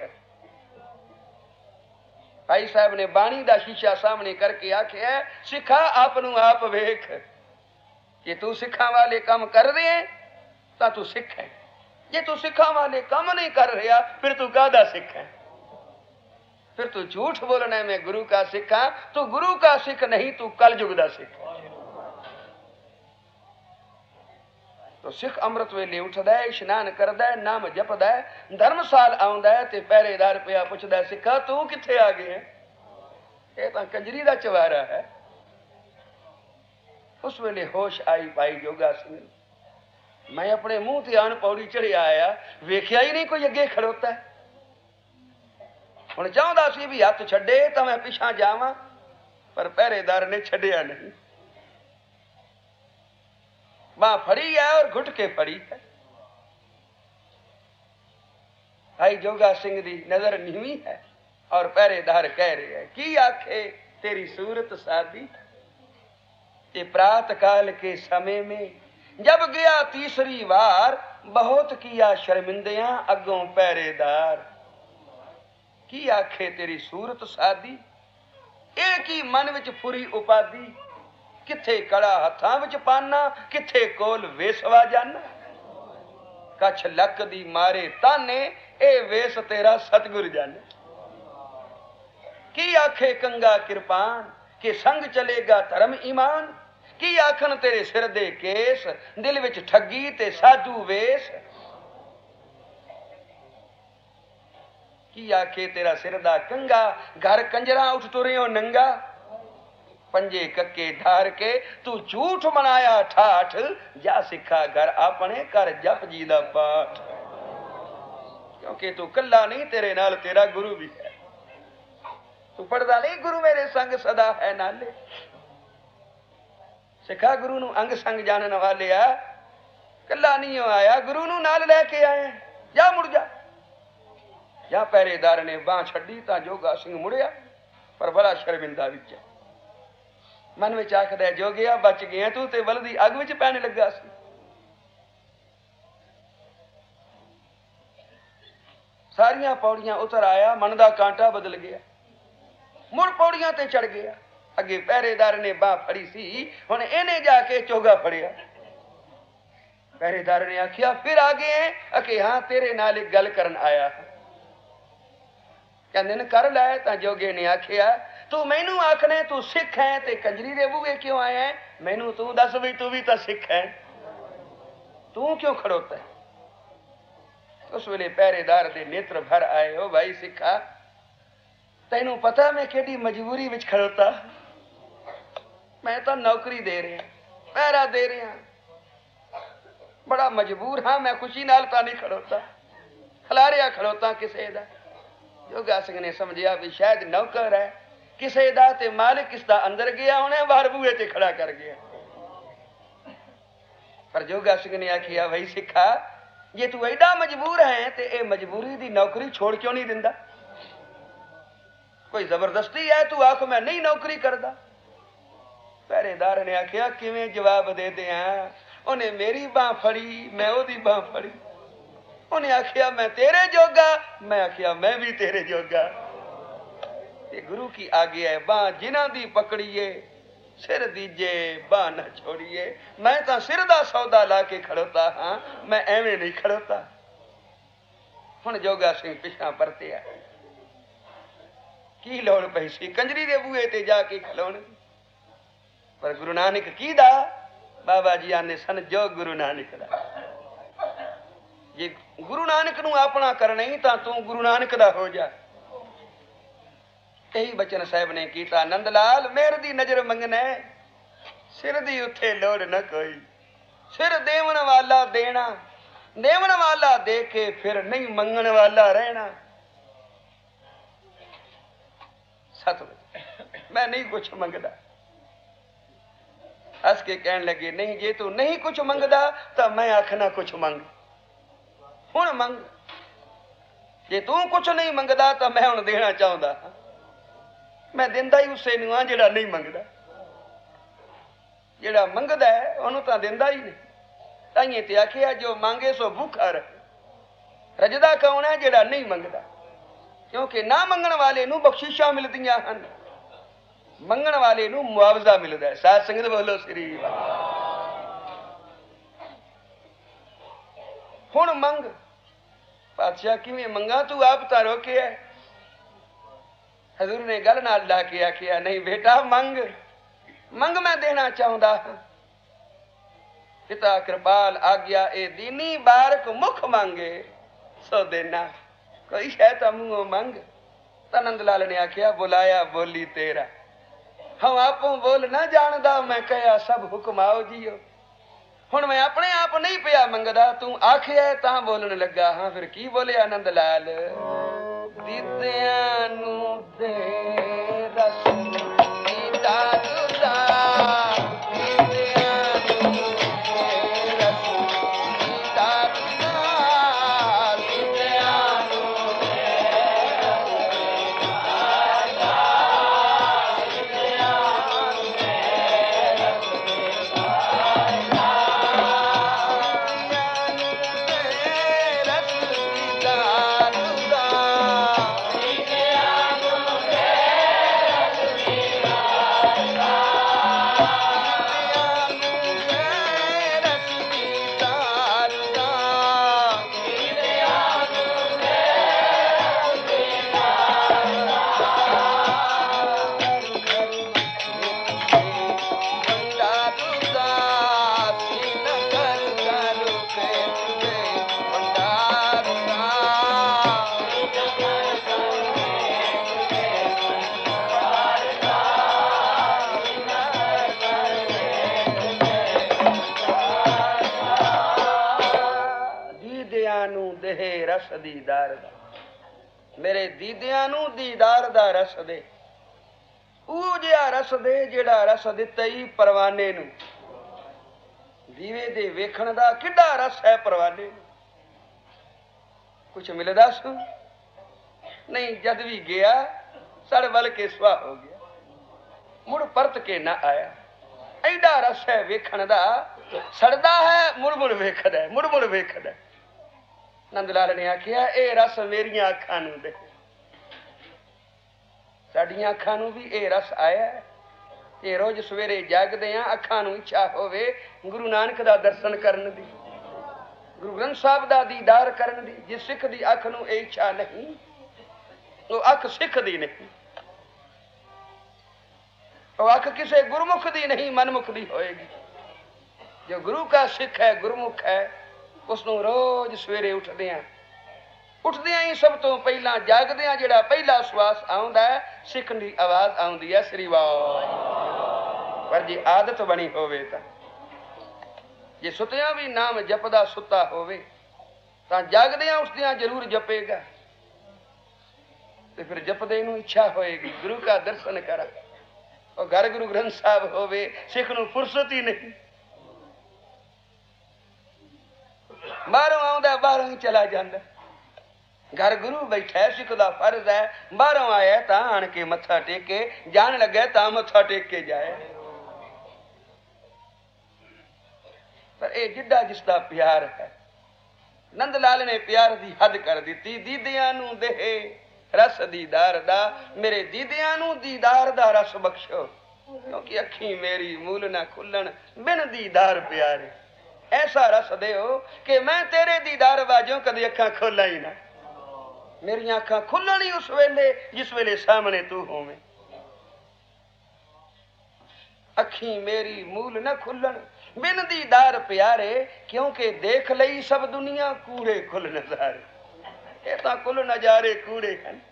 भाई साहब ने बाणी दा शीशा सामने करके आख्या, सिखा आप नूं आप वेख। जे तू सिखा वाले काम कर रहे हैं तो तू सिख है, जे तू सिखा वाले काम नहीं कर रहा फिर तू कादा सिख है? फिर तू झूठ बोलना है मैं गुरु का सिख हाँ, तू गुरु का सिख नहीं, तू कलयुग दा सिख। तो सिख अमृत वेले उठदा है, इशनान करदा है, नाम जपदा है, धर्मसाल आउंदा है ते पहरेदार पिया पुछदा है, सिखा तू किथे आ गए है? ये तां कंजरी दा चवारा है। उस वेले होश आई पाई जोगा सिंह, मैं अपने मुंह ते आन पौड़ी चढ़िया आया, वेख्या ही नहीं कोई अगे खड़ोता है। हुण चाहुंदा सी भी हथ छड्डे तां मैं पिछां जावां, पर पहरेदार ने छड्डिया नहीं। बांह फड़ी है और घुट के फड़ी है। भाई जोगा सिंह दी नजर नीवी है और पहरेदार कह रहे हैं, की आखे तेरी सूरत सादी। ये प्रात काल के समय में जब गया तीसरी बार, बहुत किया शर्मिंदियां अगों पहरेदार। की आखे तेरी सूरत सादी, एक ही मन विच फुरी उपाधी। किथे कड़ा हथां विच पाना, किथे कोल वेसवा जाना। कछ लक दी मारे ताने, ए वेस तेरा सतगुर जाने। की आखे कंगा किरपान, के संग चलेगा धर्म ईमान। की आखन तेरे सिर दे केस, दिल विच ठगी ते साधु वेश। की आखे तेरा सिर दा कंगा, घर कंजरा उठ तुरियो नंगा। पंजे कक्के धार के तू झूठ मनाया ठाठ, जा सिखा घर अपने कर जप जी दा पाठ। क्योंकि तू कल्ला नहीं, तेरे नाल तेरा गुरु भी है। तू पढ़दा नहीं गुरु मेरे संग सदा है नाले। सिखा गुरु नू अंग संग जानन वाले आ, कल्ला नहीं आया, गुरु नू नाल लेके आए। जा मुड़ जा। या पहरेदार ने बांह छड्डी तां जोगा सिंह मुड़िया, पर बड़ा शर्मिंदा विच मन विच आखदा, जोगिया बच गया तू ते बलदी अग विच पैण लगा सी। सारियां पौड़ियां उतर आया, मन दा कांटा बदल गया, मुड़ पौड़ियां ते चढ़ गया। अगे पहरेदार ने बांह फड़ी सी, हुण इहने जाके चोगा फड़िया। पहरेदार ने आखिया फिर आ गए हैं? अके हां तेरे नाल एक गल करन आया। कहंदे ने कर लै। तां जोगे ने आखिया तू मैनू आखने तू सिख है ते कंजरी दे बूहे क्यों आया है? मैनू तू दस भी तू भी तां सिख है, तू क्यों खड़ोता है? उस वेले पहरेदार दे नेत्र भर आए। ओ भाई सिखा, तैनू पता मैं केडी मजबूरी विच खड़ोता? मैं तो नौकरी दे रहा, पहरा दे रहा, बड़ा मजबूर हाँ। मैं खुशी नाल तां नहीं खड़ोता, खलारिया खड़ोता किसे दा। जोगा सिंह ने समझिया भी शायद नौकर है किसे दा, ते मालिक किसदा अंदर गया होने, बाहर बूहे ते खड़ा कर गया। पर जोगा सिंह ने आखिया भाई सिखा, जे तू एडा मजबूर है ते ए मजबूरी दी नौकरी छोड़ क्यों नहीं दिंदा? कोई जबरदस्ती है? तू आख मैं नहीं नौकरी करदा। पहरेदार ने आखिया किवें जवाब दे दियां? उन्हें मेरी बांह फड़ी, मैं ओदी बांह फड़ी। उन्हें आखिया मैं तेरे जोगा, मैं आखिया मैं भी तेरे जोगा। ये गुरु की आगे है, बांह जिन्हां दी पकड़िए सिर दीजे बांह न छोड़िए। मैं तो सिर दा सौदा ला के खड़ोता हाँ, मैं एवें नहीं खड़ोता। हुण जोगा सिंह पिछां परतिया। की लोड़ पई सी कंजरी दे बूहे ते जाके खलोण दी। पर गुरु नानक की दा बाबा जी आने सन जो गुरु नानक दा। जे गुरु नानक नूं अपना करना ही तां तू गुरु नानक दा हो जा। यही बचन साहब ने कीता नंद लाल मेर दी नजर मंगना सिर दी उथे लोड़ न कोई। सिर देवन वाला देना देवन वाला दे के फिर नहीं मंगण वाला रहना। सतगुर मैं नहीं कुछ मंगदा। हस के कहन लगे नहीं जे तू नहीं कुछ मंगदा तो मैं आखना कुछ मंग हुण मंग। जे तू कुछ नहीं मंगदा तो मैं हुण देना चाहुंदा मैं दिंदा ही उसे नूं आ जिहड़ा नहीं मंगदा। जिहड़ा मंगदा है उहनूं तां दिंदा ही नहीं। ताइए ते आखिया जो मांगे सो भूखा रहे। रजदा कौन है जिहड़ा नहीं मंगदा क्योंकि ना मंगण वाले नूं बख्शिशां मिलदियां हन मंगण वाले नूं मुआवजा मिलदा है। साध संगत बोलो श्री हुण मंग। पातशाह किवें मंगा तू आप तां रोके है। हजूर ने गल नाल ला के आखिया नहीं बेटा मंग मंग मैं देना चाहुंदा पिता कृपाल आज्ञा ए दीनी बारक मुख मांगे सो देना कोई है तो मुंह मंग। नंद लाल ने आखिया बुलाया बोली तेरा हम आपों बोल ना जानदा मैं कहा सब हुक्म आओ जियो। हुण मैं अपने आप नहीं पिया मंगदा तू आखिया तां बोलन लगा। हाँ फिर की बोलिया नंद लाल दीदियां नूं दे रस दीदा दुदा दीदियां नूं दे रस दीदा दुदा दीदियां नूं दे रस दीदा दीदियां नूं दे रस दीदा रस दीदा दुदा रस दीदार दा मेरे दीदियां नूं दीदार दा रस दे। ਉਹ ਜਿਹਾ रस दे ਜਿਹੜਾ रस ਦਿੱਤਾ ਹੀ परवाने ਨੂੰ। ਦੀਵੇ ਦੇ ਵੇਖਣ ਦਾ ਕਿੱਡਾ रस है परवाने ਨੂੰ। कुछ मिलदा सु नहीं जद भी गया सड़ बल के सुहा हो गया मुड़ परत के ना आया। ਐਡਾ रस है ਵੇਖਣ ਦਾ सड़दा है मुड़ मुड़ वेखदा है मुड़ मुड़ वेखदा है। नंद लाल ने आखिया ए रस मेरिया अखां नूं दे। साडियां अखां नूं भी ए रस आया है। ये रोज सवेरे जागदे आ अखां नूं इच्छा होवे गुरु नानक दा दर्शन करन दी गुरु ग्रंथ साहब दा दीदार करन दी। जिस सिख दी अख नूं ए इच्छा नहीं वो अख सिख दी नहीं वो अख किसे गुरमुख दी नहीं मनमुख दी होएगी। जो गुरु का सिख है गुरमुख है उसनूं रोज सवेरे उठदे उठदे ही सब तो पहला जागदे जिहड़ा पहला श्वास आउंदा है सिख दी आवाज आउंदी है श्री वाह। पर जी आदत बनी होवे तां जे सुतिया भी नाम जपदा सुता होवे तां जागदे उठदे जरूर जपेगा। तो फिर जपदे नूं इच्छा होएगी गुरु का दर्शन करा। और घर गुरु ग्रंथ साहब होवे सिख नूं फुरसत ही नहीं। बाहरों आउंदा बाहरों ही चला जांदा। घर गुरु बैठा सिख दा फर्ज है बाहरों आया तां आण के मत्था टेके जान लगे तां मत्था टेक के जाए। पर ए जिड्डा जिसदा प्यार है नंद लाल ने प्यार दी हद कर दी। दीदियां नूं दे रस दीदार दा मेरे दीदियां नूं दीदार दा रस बख्शो क्योंकि अखी मेरी मूल ना खुलन बिन दीदार प्यारे। ऐसा रस दे कि मैं तेरे दीदार बाजों कदे अखा खोला ही ना। मेरिया अखां खुलन ही उस वेले जिस वेले सामने तू होवे। अखी मेरी मूल न खुलन बिन दीदार प्यारे, क्योंकि देख लई सब दुनिया कूड़े खुल नजारे। ये तो कुल नजारे कूड़े हैं,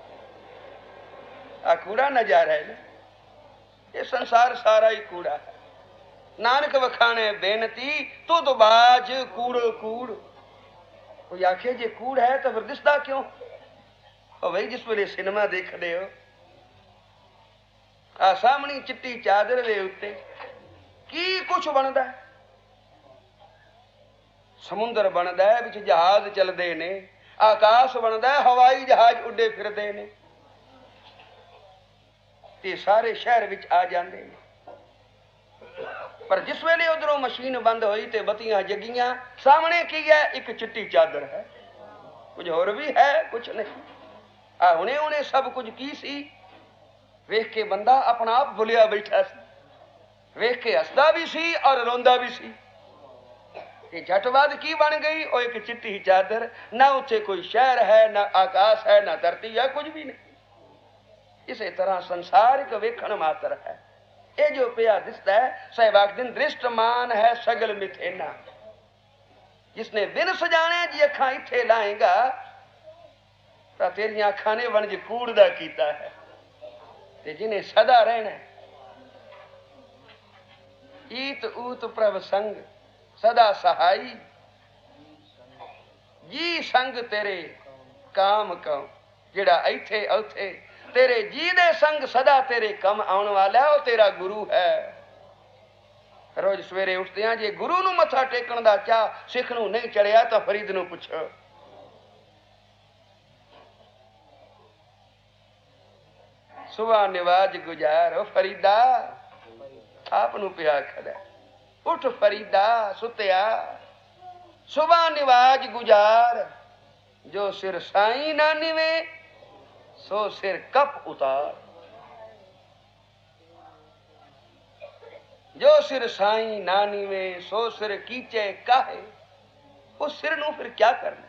आ कूड़ा नजारा है ना, ये संसार सारा ही कूड़ा है। नानक वखाने बेनती तुद बाज कूड़ो कूड़। कोई आखे जे कूड़ है तो फिर दिसदा क्यों? ओ भाई जिस वेले सिनेमा देख दे हो आ सामनी चिट्टी चादर दे उत्ते की कुछ बनदा है? समुंदर बनदा है, विच जहाज चलदे ने, आकाश बनदा है, हवाई जहाज उड्डे फिरदे ने, ते सारे शहर विच आ जांदे ने। पर जिस वेले उधरों मशीन बंद हुई ते बत्तियां जगियां, सामने की है? एक चिट्टी चादर है। कुछ होर भी है, कुछ नहीं। आ हुणे हुणे सब कुछ की सी? वेख के बंदा अपना आप भुलिया बैठा सी, वेख के हसदा भी सी और रोंदा भी सी। झटवाद की बन गई? और एक चिट्टी चादर, ना उसे कोई शहर है, ना आकाश है, ना धरती है, कुछ भी नहीं। इसी तरह संसार का वेखण मात्र है। ये जो पिया दिसता है सहवाग दिन दृष्टमान है सगल मिथेना। जिसने बिन सजाने जी अखा इथे लाएगा तो तेरिया अखा ने वंज कूड़ दा कीता है, ते जिन्हें सदा रहना ईत ऊत प्रभ संग सदा सहाई। जी संग तेरे काम कम, जेड़ा इथे उथे तेरे जी दे संग सदा तेरे कम आने वाला वो तेरा गुरु है। रोज सवेरे उठते हैं जे गुरु नू मथा टेकण दा चाह सिख नू नहीं चढ़िया तो फरीद नू पुछो। सुबह निवाज गुजार ओ फरीदा आप नू पिया खड़ा, उठ फरीदा सुतिया। सुबह निवाज गुजार जो सिर साई ना निवे सो सिर कप उतार। जो सिर साई ना निवे सो सिर कीचे काहे, उस सिर नू फिर क्या करना?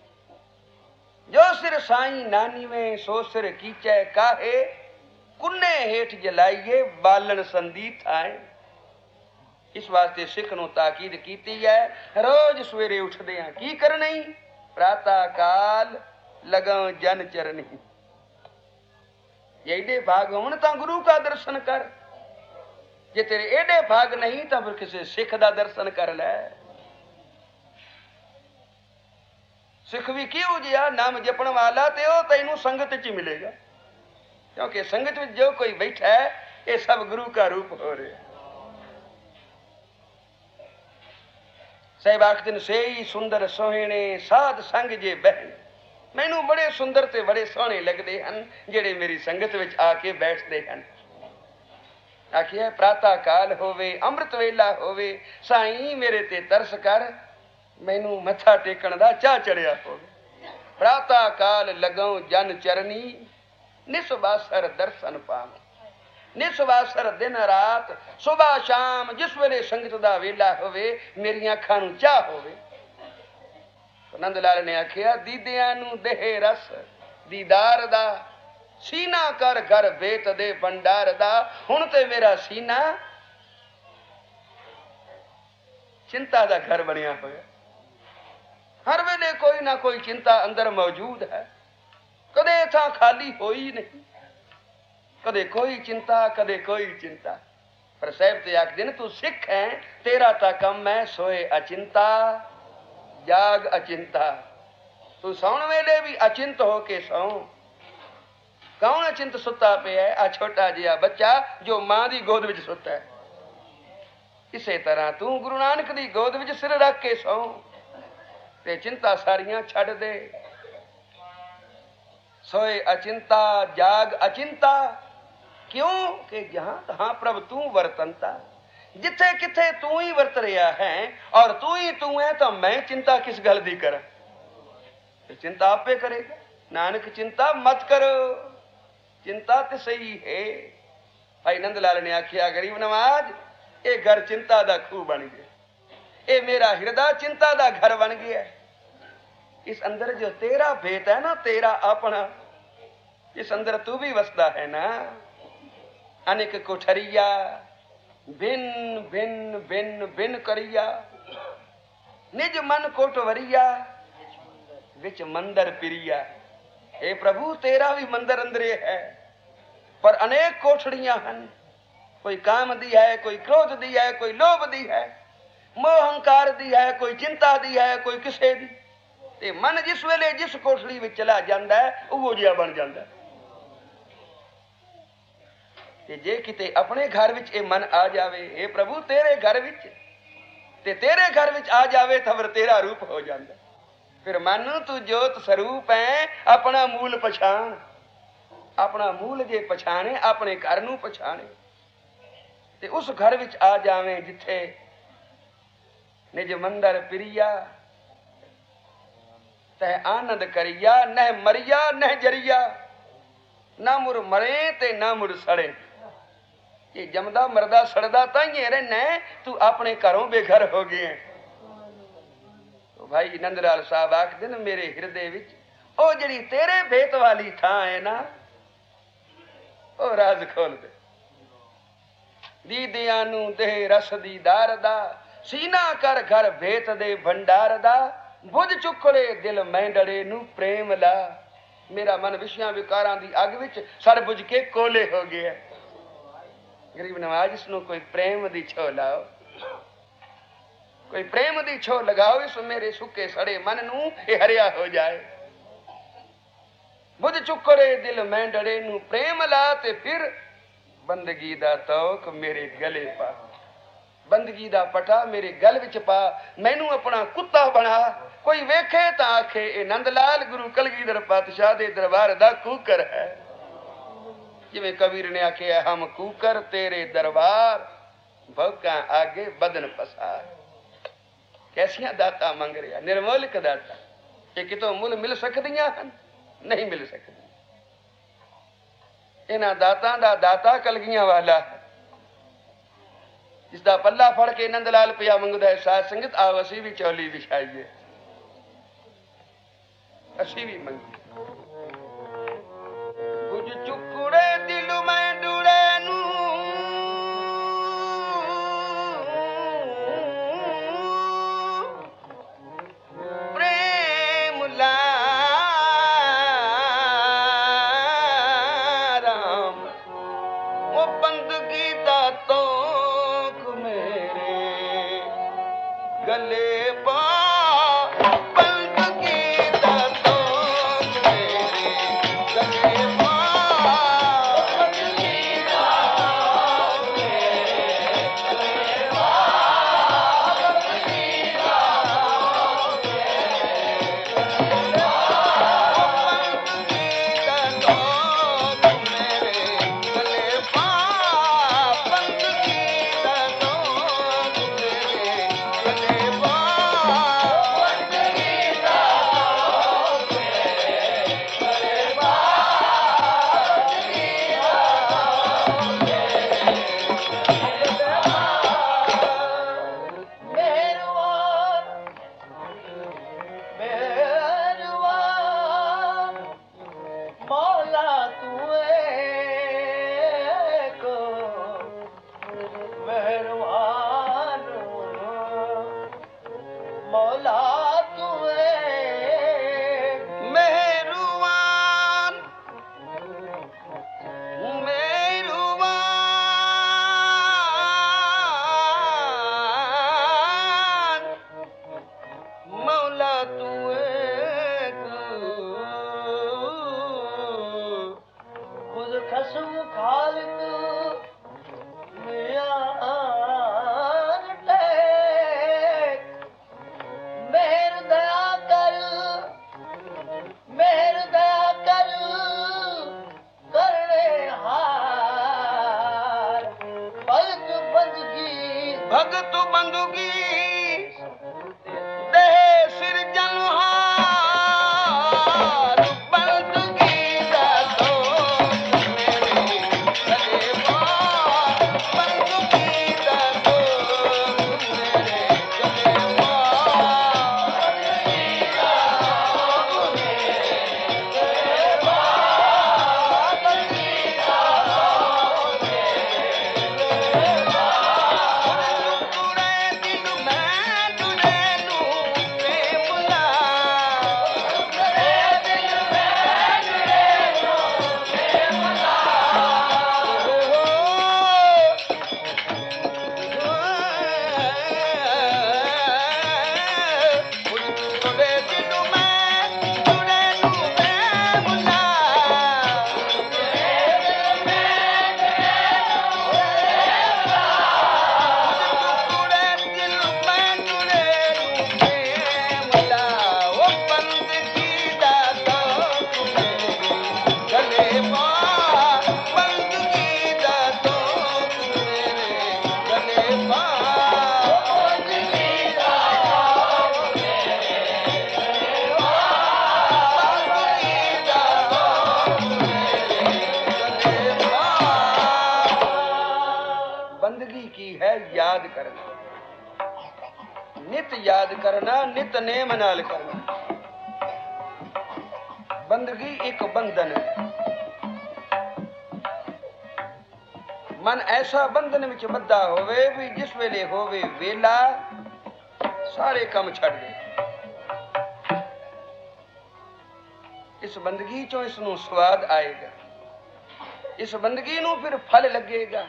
जो सिर साई ना निवे सो सिर कीचे काहे, कुन्ने हेठ जलाइए बालन संदी थाए। इस वास्ते सिख नू ताकीद कीती है, रोज सवेरे उठदे हैं की करनी? प्रातः काल लगाओ जन चरनी। ये एडे भाग होन ता गुरु का दर्शन कर, जे तेरे एडे भाग नहीं तो फिर किसी सिख दा दर्शन कर ले। सिख भी क्यों जिया नाम जपण वाला ते ओ तैनू संगत च मिलेगा, क्योंकि संगत में जो कोई बैठा है ये सब गुरु का रूप हो रहे। साहिब आखदे से ही सुंदर सोहणे साध संग जे बहन। मैनू बड़े सुंदर ते बड़े सोहने लगते हैं जेड़े मेरी संगत विच आके बैठते हैं। आखिए प्रातः काल होवे अमृत वेला होवे साईं मेरे ते तरस कर, मैनू मथा टेकण दा चाह चढ़िया होवे। प्रातः काल लगो जन चरनी निस्वासर दर्शन पाव। निस्वासर दिन रात सुबह शाम जिस वेले संगत दा वेला होवे मेरी अखां नू चाह होवे। नंद लाल ने आखिया दीदियां नू देह रस दीदार दा, सीना कर घर बेत दे भंडार दा। हुण ते मेरा सीना चिंता दा घर बनिया होया। हर वेले कोई ना कोई चिंता अंदर मौजूद है, कदे था खाली होई नहीं। कदे कोई चिंता कदे कोई चिंता। पर साहब ते आख दिन तू सिख है तेरा ता कम है सोए अचिंता जाग अचिंता। तू सौण वेले भी अचिंत हो के सौ। कौन अचिंत सुता पे है? आ छोटा जिहा बच्चा जो मां दी गोद विच सुता है। इसे तरह तू गुरु नानक दी गोद विच सिर रख के सौ ते चिंता सारियां छड़ दे। सोए अचिंता जाग अचिंता। क्यों कि जहां तहां प्रभ तू वर्तनता। जिथे किथे तू ही वर्त रहा है और तू ही तू है तो मैं चिंता किस गल दी करा? चिंता आपे करेगा। नानक चिंता मत करो, चिंता तो सही है। भाई नंदलाल ने आखिया गरीब नवाज ये घर चिंता दा खूह बन गया, ये मेरा हृदय चिंता दा घर बन गया। इस अंदर जो तेरा भेद है ना, तेरा अपना, इस अंदर तू भी वसदा है ना। अनेक कोठरिया भिन्न भिन्न भिन्न भिन्न करिया, निज मन कोटवरिया विच मंदर पिरिया। हे प्रभु तेरा भी मंदिर अंदरे है, पर अनेक कोठड़ियां हन। कोई काम दी है, कोई क्रोध दी है, कोई लोभ दी है, मोह अहंकार दी है, कोई चिंता दी है, कोई किसे दी। ते मन जिस वेले जिस कोठड़ी विच चला जांदा है वो जिहा बन जांदा है। ते जे किते अपने घर विच ए मन आ जावे, हे प्रभु तेरे घर विच, ते तेरे घर विच आ जावे तो फिर तेरा रूप हो जांदा। फिर मन तू जोत स्वरूप है, अपना मूल पछाण। अपना मूल जे पछाणे, अपने घर नूं पछाणे, ते उस घर विच आ जावे जिथे निज मंदर पिरिया, तह आनंद करिया, नह मरिया नह जरिया। ना मुर मरे ते ना मुर सड़े। ये जमदा मरदा सड़दा ताइए रहना, तू अपने घरों बेघर हो गए। तो भाई नंदलाल साहब आखदे ने, मेरे हिरदे विच ओ जड़ी तेरे भेत वाली थां है ना, ओ राज खोल दे। दीदियां नू दे रस दी दार दा, सीना कर घर भेत दे भंडार दा। बुझ चुकड़े दिल मैंडड़े नू प्रेम ला। मेरा मन विषयां विकारां दी अग विच सड़ बुझ के कोले हो गया। गरीब नवाज इसनू कोई प्रेम दी छो लाओ, कोई प्रेम दी छो लगाओ, इस मेरे सुके सड़े मन नू ये हरिया हो जाए। बुझ चुकड़े दिल मैंडड़े नू प्रेम ला, ते फिर बंदगी दा तौक मेरे गले पा। बंदगी दा पटा मेरे गल विच पा, मैनू अपना कुत्ता बना। कोई वेखे तां आखे ए नंदलाल गुरु कलगीधर पातशाह दे दरबार दा कूकर है। जिवें कबीर ने आखे, हम कूकर तेरे दरबार, भौकां आगे बदन पसार। कैसियां दाता मंग रहा, निर्मोलक दाता। ये कितों मुल मिल सकदियां हन? नहीं मिल सकदी। इन्हां दातां दा दाता कलगियां वाला है, जिसदा पल्ला फड़ के नंदलाल पिया मंगदा है, साध संगत आओ असी भी चौली विछाइए, असी भी मंगी। बुझ चुकड़े दिल में डुड़े नू, प्रेम ला राम। वो बंदगी दा तोक मेरे गले पा। भगत बंदगी दे सिर जनहार, बंदगी दा दोस्त मेरे गले पा। बंदगी दा दोस्त मेरे गले पा। बंदगी दा बंदगी की है याद करना, नित याद करना, नित नेम नाल करना। बंदगी एक बंधन है, मन ऐसा बंधन विच बद्धा होवे भी जिस वेले होवे वेला सारे काम छड़ दे। इस बंदगी चों इसनूं स्वाद आएगा, इस बंदगी नूं फिर फल लगेगा।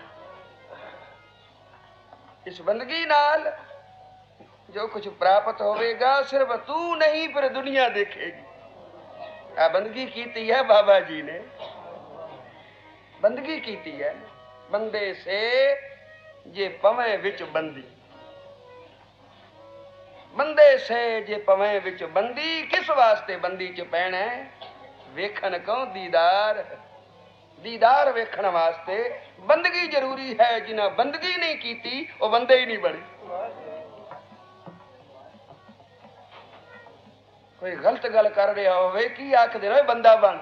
इस बंदगी नाल जो कुछ प्राप्त होवेगा सिर्फ तू नहीं फिर दुनिया देखेगी। आ बंदगी कीती है बाबा जी ने, बंदगी कीती है। बंदे से जे पवे विच बंदी, बंदे से जे पवे विच बंदी, किस वास्ते बंदी च पैना है? वेखन कौं दीदार, दीदार वेखन वास्ते बंदगी जरूरी है। जिन्हें बंदगी नहीं कीती वो बंदे ही नहीं बने। कोई गलत गल कर रहा होवे की आखदे ने बंदा बन,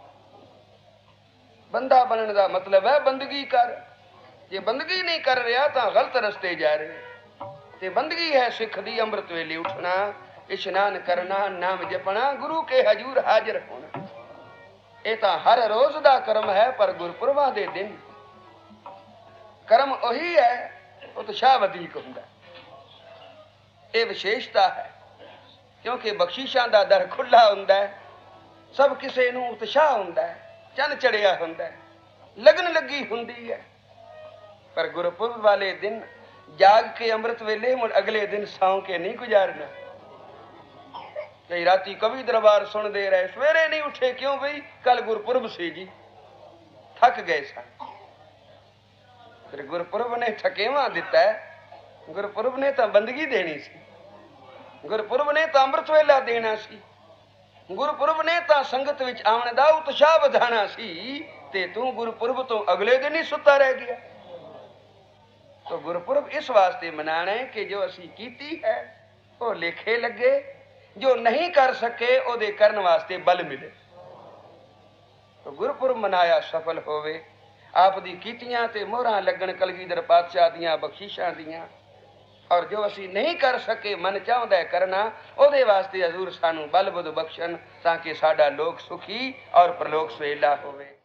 बंदा बनने का मतलब है बंदगी कर। जे बंदगी नहीं कर रहा तो गलत रस्ते जा रहे। ते बंदगी है सिख दी अमृत वेले उठना, इशनान करना, नाम जपना, गुरु के हजूर हाजिर होना। ये तो हर रोज दा कर्म है, पर गुरपुरबा दे दिन कर्म वही है, उत्साह वधिक हुंदा। ये विशेषता है क्योंकि बख्शिशां दा दर खुला हुंदा है। सब किसी नूं उत्साह हुंदा है, चन चढ़िया हुंदा है, लगन लगी हुंदी है। पर गुरपुरब वाले दिन जाग के अमृत वेले मुड़ अगले दिन सौ के नहीं गुजारना। कई राती कवि दरबार सुन दे रहे, सवेरे नहीं उठे क्यों भाई? कल गुरपुरब से जी, थक गए सन। फिर गुरपुरब ने थकेवा दिता है। गुरपुरब ने तो बंदगी देनी सी, गुरपुरब ने तो अमृत वेला देना सी, गुरपुरब ने तो संगत विच आवन दा उत्साह वधाना सी। ते तू गुरपुरब तो अगले दिन ही सुता रह गया। तो गुरपुरब इस वास्ते मनाना है कि जो असी कीती है वो लेखे लगे, जो नहीं कर सके ओदे करन वास्ते बल मिले। तो गुरपुरब मनाया सफल होवे। आप दी कीतियां ते मोहरां लगन कलगीधर पातशाह दियां बख्शिशां दियां। और जो असी नहीं कर सके मन चाहता है करना, ओदे वास्ते हजूर सानू बल बुध बख्शन ताकि साडा लोक सुखी और प्रलोक सुहेला होवे।